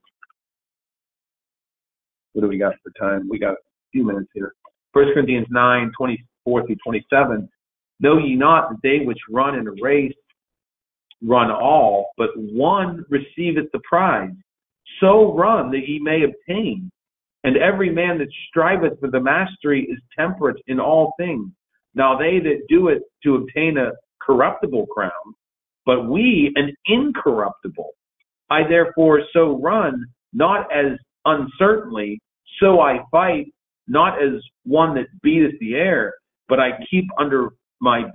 A: What do we got for time? We got a few minutes here. 1 Corinthians 9, 24 through 27. Know ye not that they which run in a race run all, but one receiveth the prize? So run that ye may obtain. And every man that striveth for the mastery is temperate in all things. Now they that do it to obtain a corruptible crown, but we an incorruptible. I therefore so run, not as uncertainly, so I fight, not as one that beateth the air, but I keep under my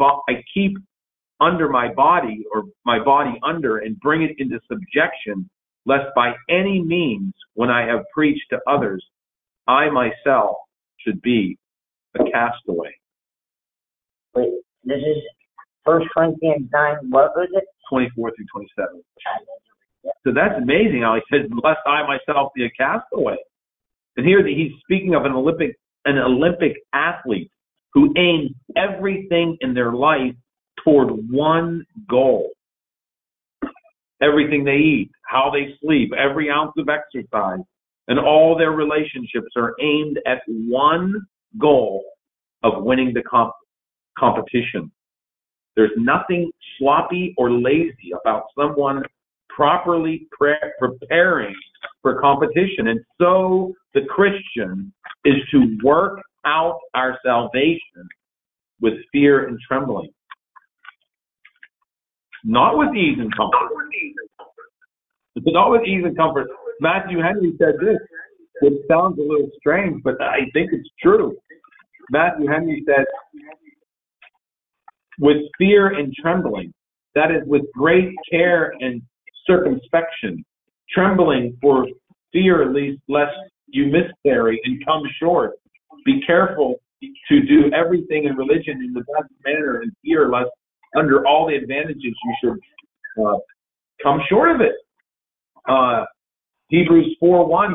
A: body, or my body under, and bring it into subjection, lest by any means, when I have preached to others, I myself should be a castaway.
B: Wait, this is 1 Corinthians 9, what was it?
A: 24 through 27. So that's amazing how he says, lest I myself be a castaway. And here he's speaking of an Olympic athlete who aims everything in their life toward one goal. Everything they eat, how they sleep, every ounce of exercise, and all their relationships are aimed at one goal of winning the competition. There's nothing sloppy or lazy about someone properly preparing for competition. And so the Christian is to work out our salvation with fear and trembling. Not with ease and comfort. It's not with ease and comfort. Matthew Henry said this, which sounds a little strange, but I think it's true. Matthew Henry said, with fear and trembling, that is, with great care and circumspection, trembling for fear lest you miscarry and come short. Be careful to do everything in religion in the best manner and fear lest under all the advantages you should come short of it. Hebrews 4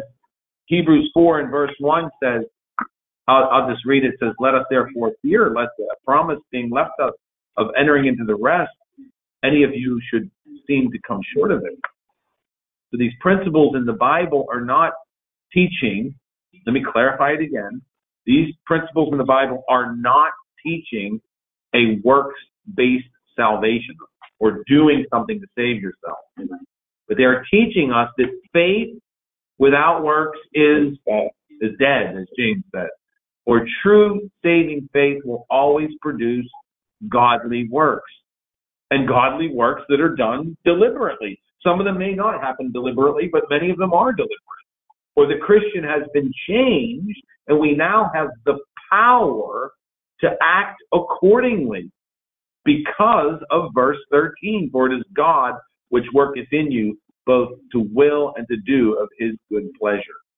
A: and verse 1 says, I'll just read it. It says, let us therefore fear lest the promise being left us of entering into the rest, any of you should seem to come short of it. So these principles in the Bible are not teaching, let me clarify it again, these principles in the Bible are not teaching a works-based salvation or doing something to save yourself. But they are teaching us that faith without works is dead, as James said. For true saving faith will always produce godly works. And godly works that are done deliberately. Some of them may not happen deliberately, but many of them are deliberate. Or the Christian has been changed, and we now have the power to act accordingly because of verse 13. For it is God which worketh in you both to will and to do of his good pleasure.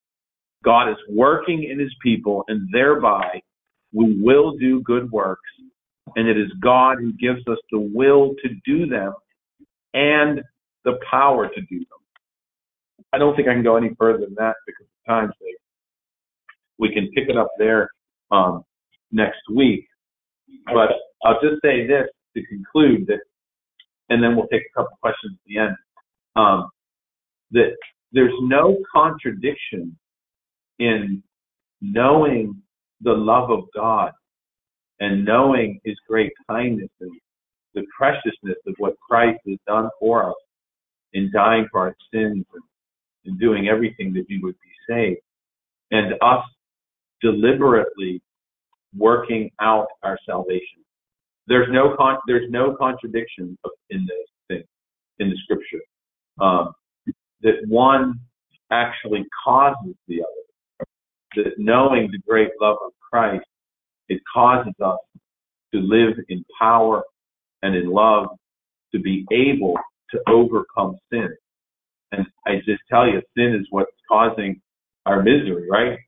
A: God is working in his people, and thereby we will do good works. And it is God who gives us the will to do them and the power to do them. I don't think I can go any further than that because of time's sake. We can pick it up there next week. But I'll just say this to conclude, that, and then we'll take a couple questions at the end, that there's no contradiction in knowing the love of God and knowing his great kindness and the preciousness of what Christ has done for us in dying for our sins and in doing everything that we would be saved, and us deliberately working out our salvation. There's no contradiction in this thing, in the scripture, that one actually causes the other. That knowing the great love of Christ, it causes us to live in power and in love, to be able to overcome sin. And I just tell you, sin is what's causing our misery, right?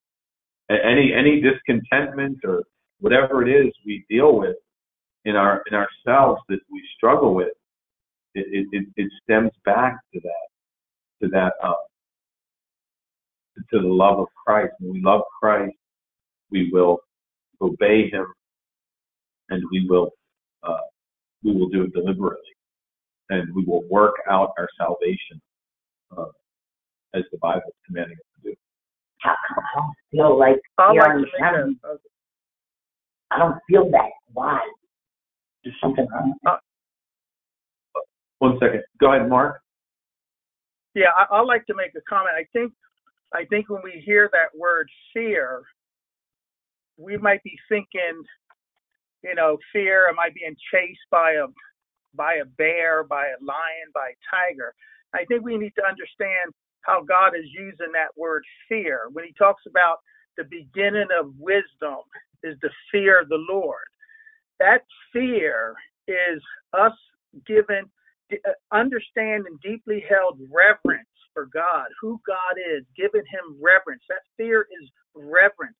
A: Any discontentment or whatever it is we deal with in ourselves that we struggle with, it stems back to the love of Christ. When we love Christ, we will obey him, and we will do it deliberately, and we will work out our salvation as the Bible is commanding us to do.
B: I don't feel like I don't feel that. Why? There's something wrong.
A: 1 second. Go ahead, Mark.
D: Yeah, I'd like to make a comment. I think when we hear that word fear, we might be thinking, fear. Am I being chased by a bear, by a lion, by a tiger? I think we need to understand how God is using that word fear. When he talks about the beginning of wisdom is the fear of the Lord. That fear is us understanding deeply held reverence for God, who God is, giving him reverence. That fear is reverence.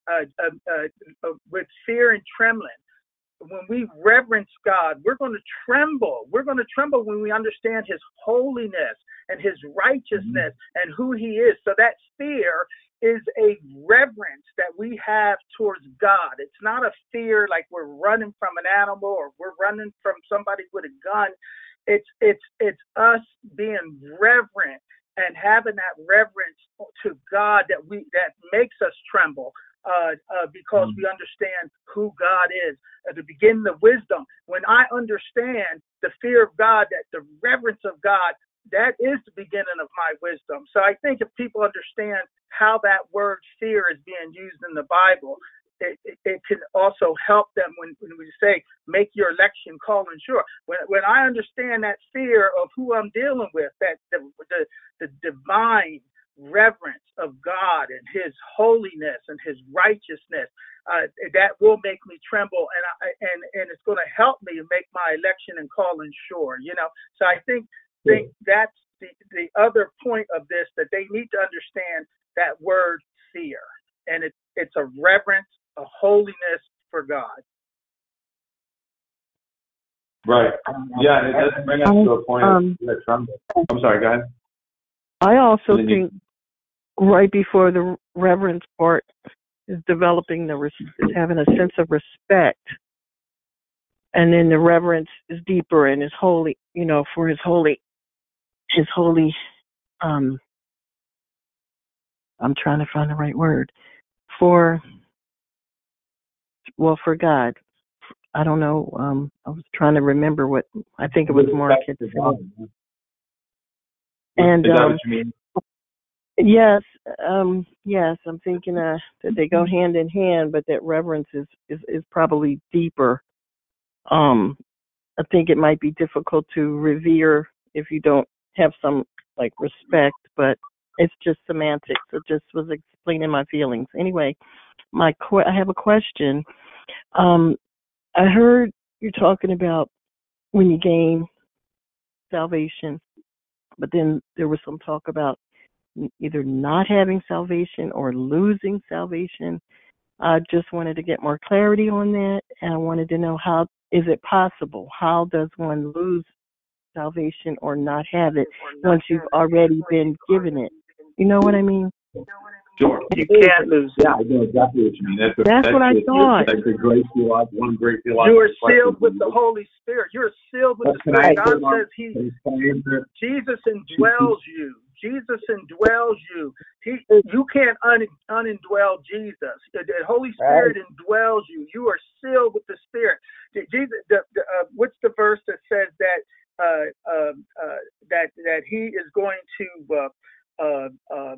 D: With fear and trembling. When we reverence God, we're going to tremble. We're going to tremble when we understand his holiness and his righteousness and who he is. So that fear is a reverence that we have towards God. It's not a fear like we're running from an animal or we're running from somebody with a gun. It's us being reverent and having that reverence to God that makes us tremble. Because we understand who God is. At the beginning of wisdom, when I understand the fear of God, that the reverence of God, that is the beginning of my wisdom. So I think if people understand how that word fear is being used in the Bible, it can also help them when we say, make your election call and sure. When I understand that fear of who I'm dealing with, that the divine reverence of God and his holiness and his righteousness, that will make me tremble, and it's going to help me make my election and calling sure. So I think that's the other point of this, that they need to understand that word fear, and it's a reverence, a holiness for God.
A: Right. Yeah, and it does bring us to a point of tremble. I'm sorry, go ahead.
E: I also think right before the reverence part is developing is having a sense of respect, and then the reverence is deeper and is holy, for his holy. I'm trying to find the right word for God. I don't know. I was trying to remember what I think it was Mark had said. And
A: is that what you mean?
E: Yes, I'm thinking that they go hand in hand, but that reverence is probably deeper. I think it might be difficult to revere if you don't have some respect, but it's just semantics. It just was explaining my feelings. Anyway, I have a question. I heard you talking about when you gain salvation, but then there was some talk about either not having salvation or losing salvation. I just wanted to get more clarity on that, and I wanted to know, how is it possible? How does one lose salvation or not have it once you've already been given it? You know what I mean?
A: Sure.
D: You can't lose it.
A: Yeah, I know exactly what you mean.
E: That's what I thought.
A: That's a great theological, one great theological.
D: You are sealed with the Holy Spirit. You're sealed with the Spirit. God says Jesus indwells you. Jesus indwells you. You can't unindwell Jesus. The Holy Spirit indwells you. You are sealed with the Spirit. Jesus, what's the verse that says that He is going to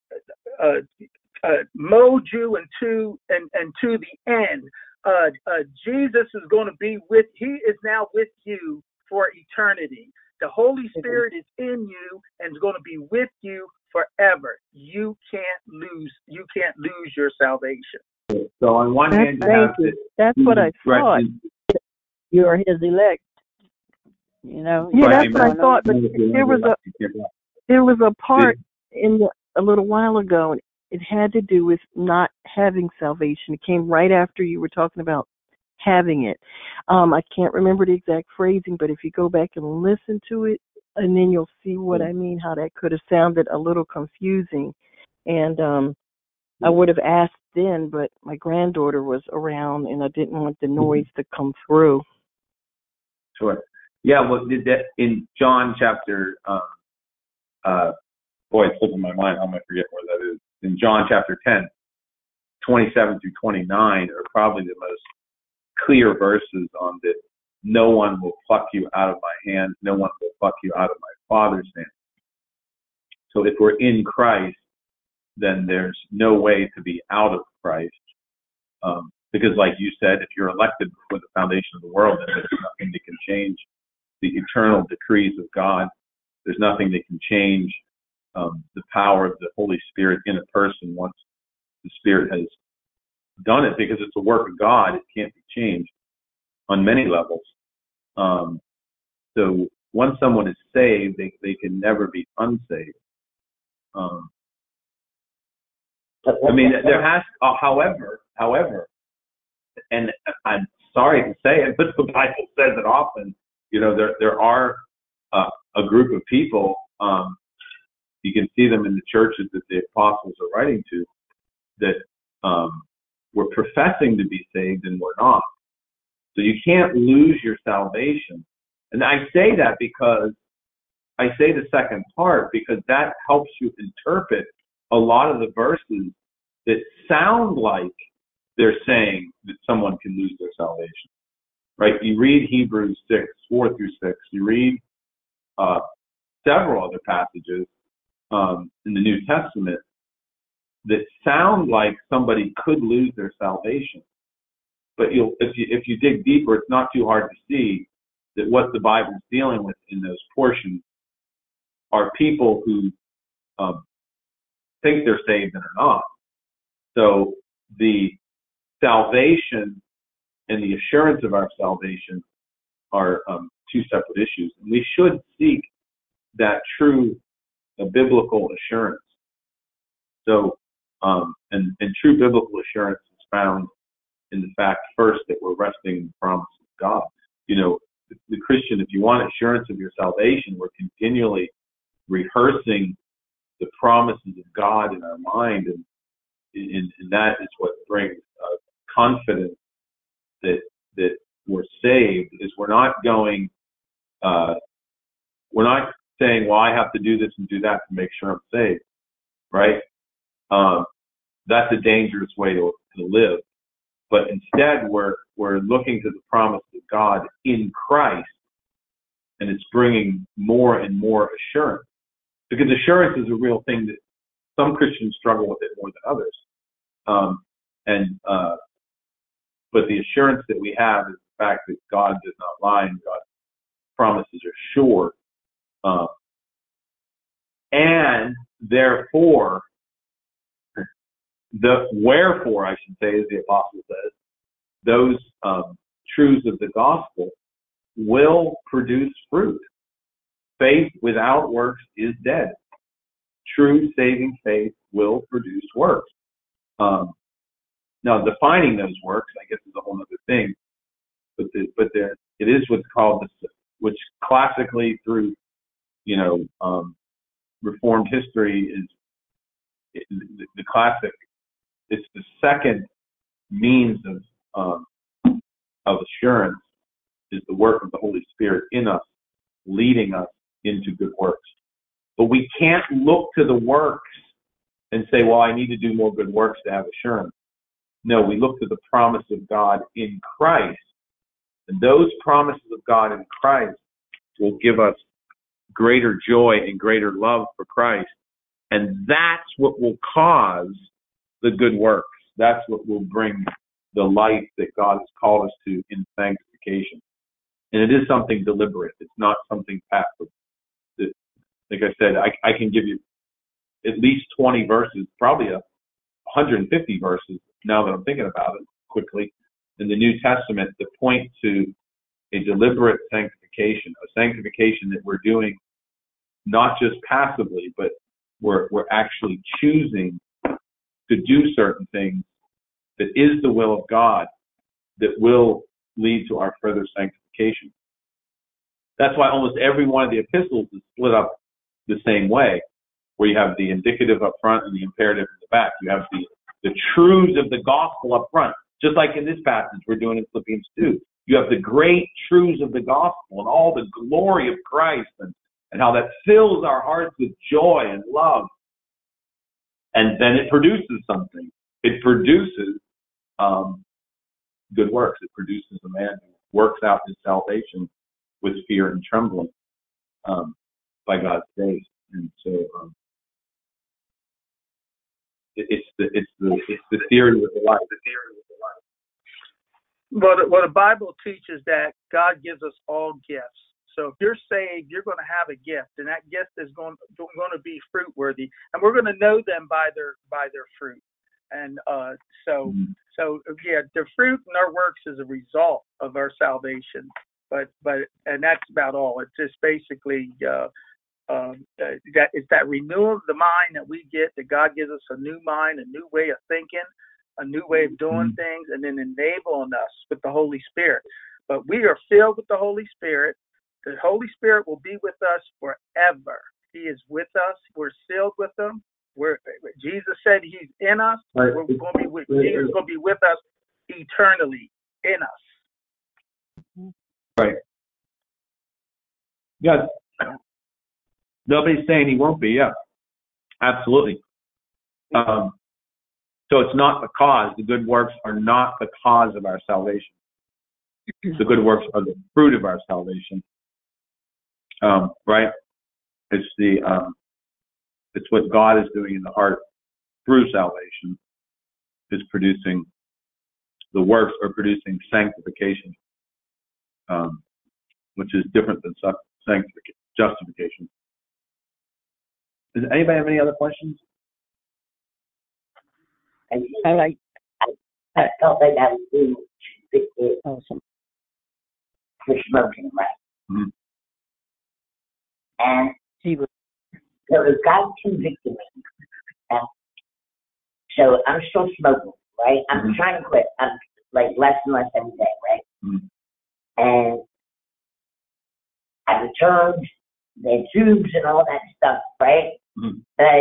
D: mold you into the end? Jesus is going to be with. He is now with you for eternity. The Holy Spirit is in you and is going to be with you forever. You can't lose your salvation.
A: So on one hand,
E: that's what I thought.
F: You are His elect.
E: Yeah, that's what I thought. But there was a part a little while ago, and it had to do with not having salvation. It came right after you were talking about having it. I can't remember the exact phrasing, but if you go back and listen to it, and then you'll see what I mean, how that could have sounded a little confusing. And I would have asked then, but my granddaughter was around, and I didn't want the noise to come through.
A: Sure. Yeah, well, in John chapter, it's slipping my mind. How am I forget where that is? In John chapter 10, 27 through 29 are probably the most clear verses on that. No one will pluck you out of my hand. No one will pluck you out of my Father's hand. So if we're in Christ, then there's no way to be out of Christ. Because like you said, if you're elected before the foundation of the world, then there's nothing that can change the eternal decrees of God. There's nothing that can change the power of the Holy Spirit in a person once the Spirit has done it, because it's a work of God. It can't be changed on many levels. So once someone is saved, they can never be unsaved. I mean, there has, however, and I'm sorry to say it, but the Bible says it often. There are a group of people. You can see them in the churches that the apostles are writing to, that were professing to be saved and were not. So you can't lose your salvation. And I say that because I say the second part because that helps you interpret a lot of the verses that sound like they're saying that someone can lose their salvation. Right? You read Hebrews 6, 4 through 6. You read several other passages in the New Testament that sound like somebody could lose their salvation. But if you dig deeper, it's not too hard to see that what the Bible's dealing with in those portions are people who think they're saved and are not. So the salvation and the assurance of our salvation are two separate issues. And we should seek that true biblical assurance. So, and true biblical assurance is found in the fact, first, that we're resting in the promise of God. You know, the Christian, if you want assurance of your salvation, we're continually rehearsing the promises of God in our mind, and that is what brings confidence that we're saved. Is we're not going, we're not saying, well, I have to do this and do that to make sure I'm saved, right? That's a dangerous way to live. But instead, we're looking to the promise of God in Christ, and it's bringing more and more assurance. Because assurance is a real thing that some Christians struggle with it more than others. But the assurance that we have is the fact that God does not lie and God's promises are sure. And therefore, wherefore, I should say, as the apostle says, those truths of the gospel will produce fruit. Faith without works is dead. True saving faith will produce works. Now, defining those works, I guess, is a whole other thing. But it is what's called, which classically through, Reformed history is the classic. It's the second means of assurance is the work of the Holy Spirit in us, leading us into good works. But we can't look to the works and say, well, I need to do more good works to have assurance. No, we look to the promise of God in Christ. And those promises of God in Christ will give us greater joy and greater love for Christ. And that's what will cause the good works. That's what will bring the life that God has called us to in sanctification. And it is something deliberate. It's not something passive. Like I said, I can give you at least 20 verses, probably 150 verses, now that I'm thinking about it quickly, in the New Testament that point to a deliberate sanctification, a sanctification that we're doing not just passively, but we're actually choosing to do certain things that is the will of God that will lead to our further sanctification. That's why almost every one of the epistles is split up the same way, where you have the indicative up front and the imperative in the back. You have the truths of the gospel up front, just like in this passage we're doing in Philippians 2. You have the great truths of the gospel and all the glory of Christ and how that fills our hearts with joy and love. And then it produces something. It produces good works. It produces a man who works out his salvation with fear and trembling by God's grace. And so it's the theory of the life.
D: Well, the Bible teaches that God gives us all gifts. So if you're saved, you're going to have a gift, and that gift is going to be fruit worthy, and we're going to know them by their fruit. And so the fruit in our works is a result of our salvation. But that's about all. It's just basically that it's that renewal of the mind that we get, that God gives us a new mind, a new way of thinking, a new way of doing things, and then enabling us with the Holy Spirit. But we are filled with the Holy Spirit. The Holy Spirit will be with us forever. He is with us. We're sealed with Him. Jesus said He's in us.
A: Right.
D: Jesus is going to be with us eternally in us.
A: Right. Yeah. Nobody's saying He won't be. Yeah. Absolutely. So it's not the cause. The good works are not the cause of our salvation. The good works are the fruit of our salvation. Right? It's what God is doing in the heart through salvation, is producing the works, or producing sanctification, which is different than justification. Does anybody have any other questions?
B: I felt like I was being convicted
F: Awesome.
B: for smoking, right?
A: Mm-hmm.
B: And
F: He was.
B: so God convicted me. And so I'm still smoking, right? I'm trying to quit. I'm like less and less every day, right?
A: Mm-hmm.
B: And I returned the tubes and all that stuff, right?
A: Mm-hmm.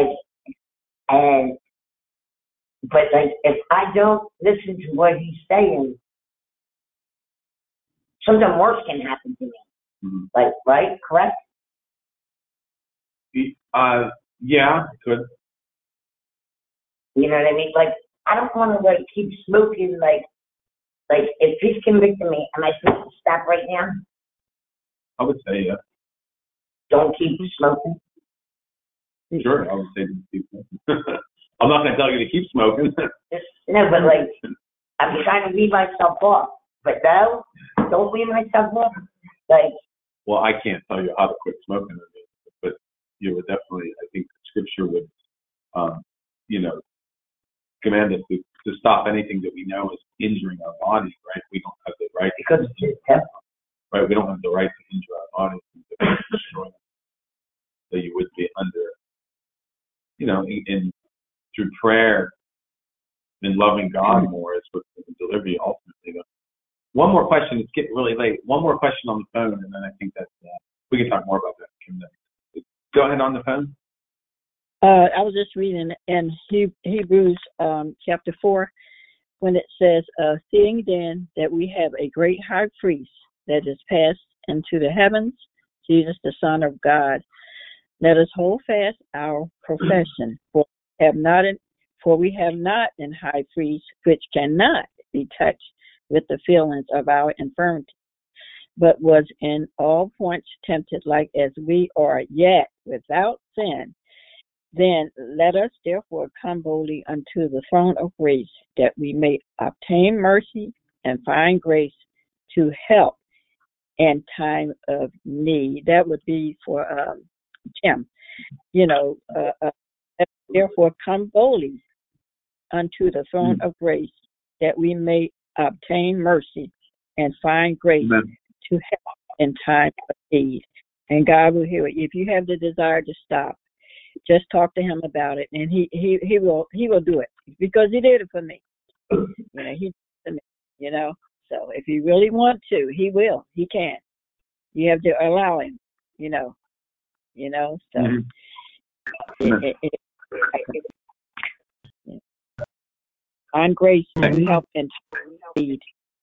B: But if I don't listen to what he's saying, something worse can happen to me.
A: Mm-hmm.
B: Like, right? Correct?
A: Yeah, it could.
B: You know what I mean? Like, I don't want to keep smoking. Like if he's convicting me, am I supposed to stop right now?
A: I would say yeah.
B: Don't keep smoking.
A: Sure, I would say don't keep smoking. I'm not going to tell you to keep smoking.
B: No, but I'm trying to weed myself off. But no, don't weed myself off.
A: Well, I can't tell you how to quit smoking, but you would definitely, I think Scripture would, command us to stop anything that we know is injuring our bodies, right? We don't have the right.
B: Because it's his temple.
A: Right, we don't have the right to injure our bodies and to destroy them. So you would be under, in through prayer and loving God more is what will deliver you ultimately. One more question. It's getting really late. One more question on the phone, and then I think that's we can talk more about that. Go ahead on the phone.
F: I was just reading in Hebrews chapter 4 when it says, "Seeing then that we have a great high priest that is passed into the heavens, Jesus the Son of God, let us hold fast our profession. For we have not an high priest which cannot be touched with the feelings of our infirmity, but was in all points tempted like as we are, yet without sin. Then let us therefore come boldly unto the throne of grace, that we may obtain mercy and find grace to help in time of need." That would be for Tim. Therefore come boldly unto the throne of grace, that we may obtain mercy and find grace to help in time of need. And God will hear it. If you have the desire to stop, just talk to him about it, and he will do it, because he did it for me. He did it for me. So if you really want to, he will. He can. You have to allow him. So find grace and help and need.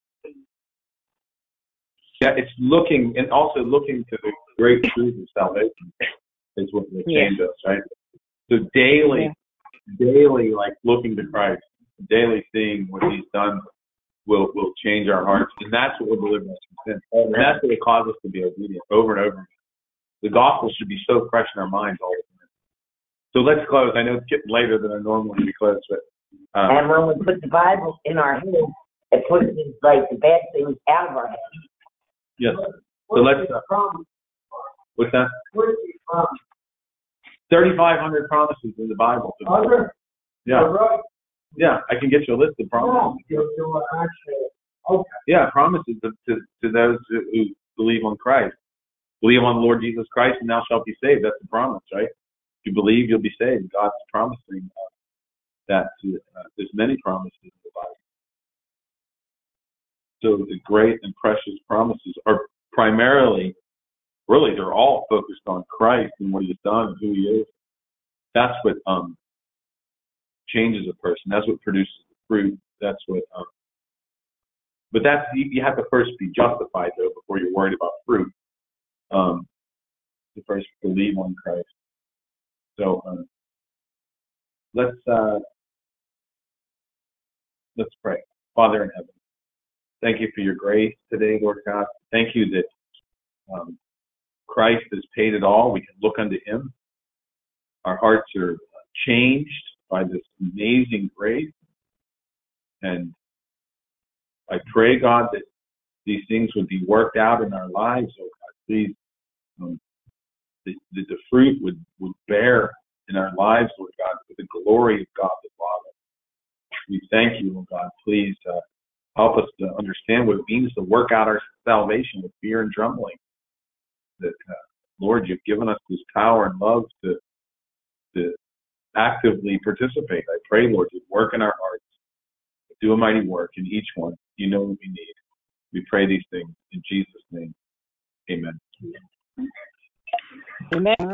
A: Yeah, it's looking to the great truth of salvation is what will change us, right? So daily, looking to Christ, daily seeing what He's done will change our hearts, and that's what will deliver us from sin. And that's what will cause us to be obedient over and over again. The gospel should be so fresh in our minds all the time. So let's close. I know it's getting later than I normally would close, but
B: and when we put the Bible in our head, it puts the bad things out of our head.
A: Yes. So let's. What's that? 3,500 promises in the Bible. Yeah. Yeah, I can get you a list of promises. Yeah, promises to those who believe on Christ. Believe on the Lord Jesus Christ, and thou shalt be saved. That's the promise, right? If you believe, you'll be saved. God's promising that to there's many promises in the Bible. So the great and precious promises are primarily, really, they're all focused on Christ and what He's done and who He is. That's what changes a person. That's what produces the fruit. That's what. But that's you have to first be justified though before you're worried about fruit. To first believe on Christ. So let's pray. Father in heaven, thank you for your grace today, Lord God. Thank you that Christ has paid it all. We can look unto him. Our hearts are changed by this amazing grace. And I pray, God, that these things would be worked out in our lives, oh God. Please, that the fruit would bear in our lives, Lord God, for the glory of God the Father. We thank you, oh God. Please help us to understand what it means to work out our salvation with fear and trembling. That, Lord, you've given us this power and love to actively participate. I pray, Lord, to work in our hearts, do a mighty work in each one. You know what we need. We pray these things in Jesus' name. Amen.
F: Amen.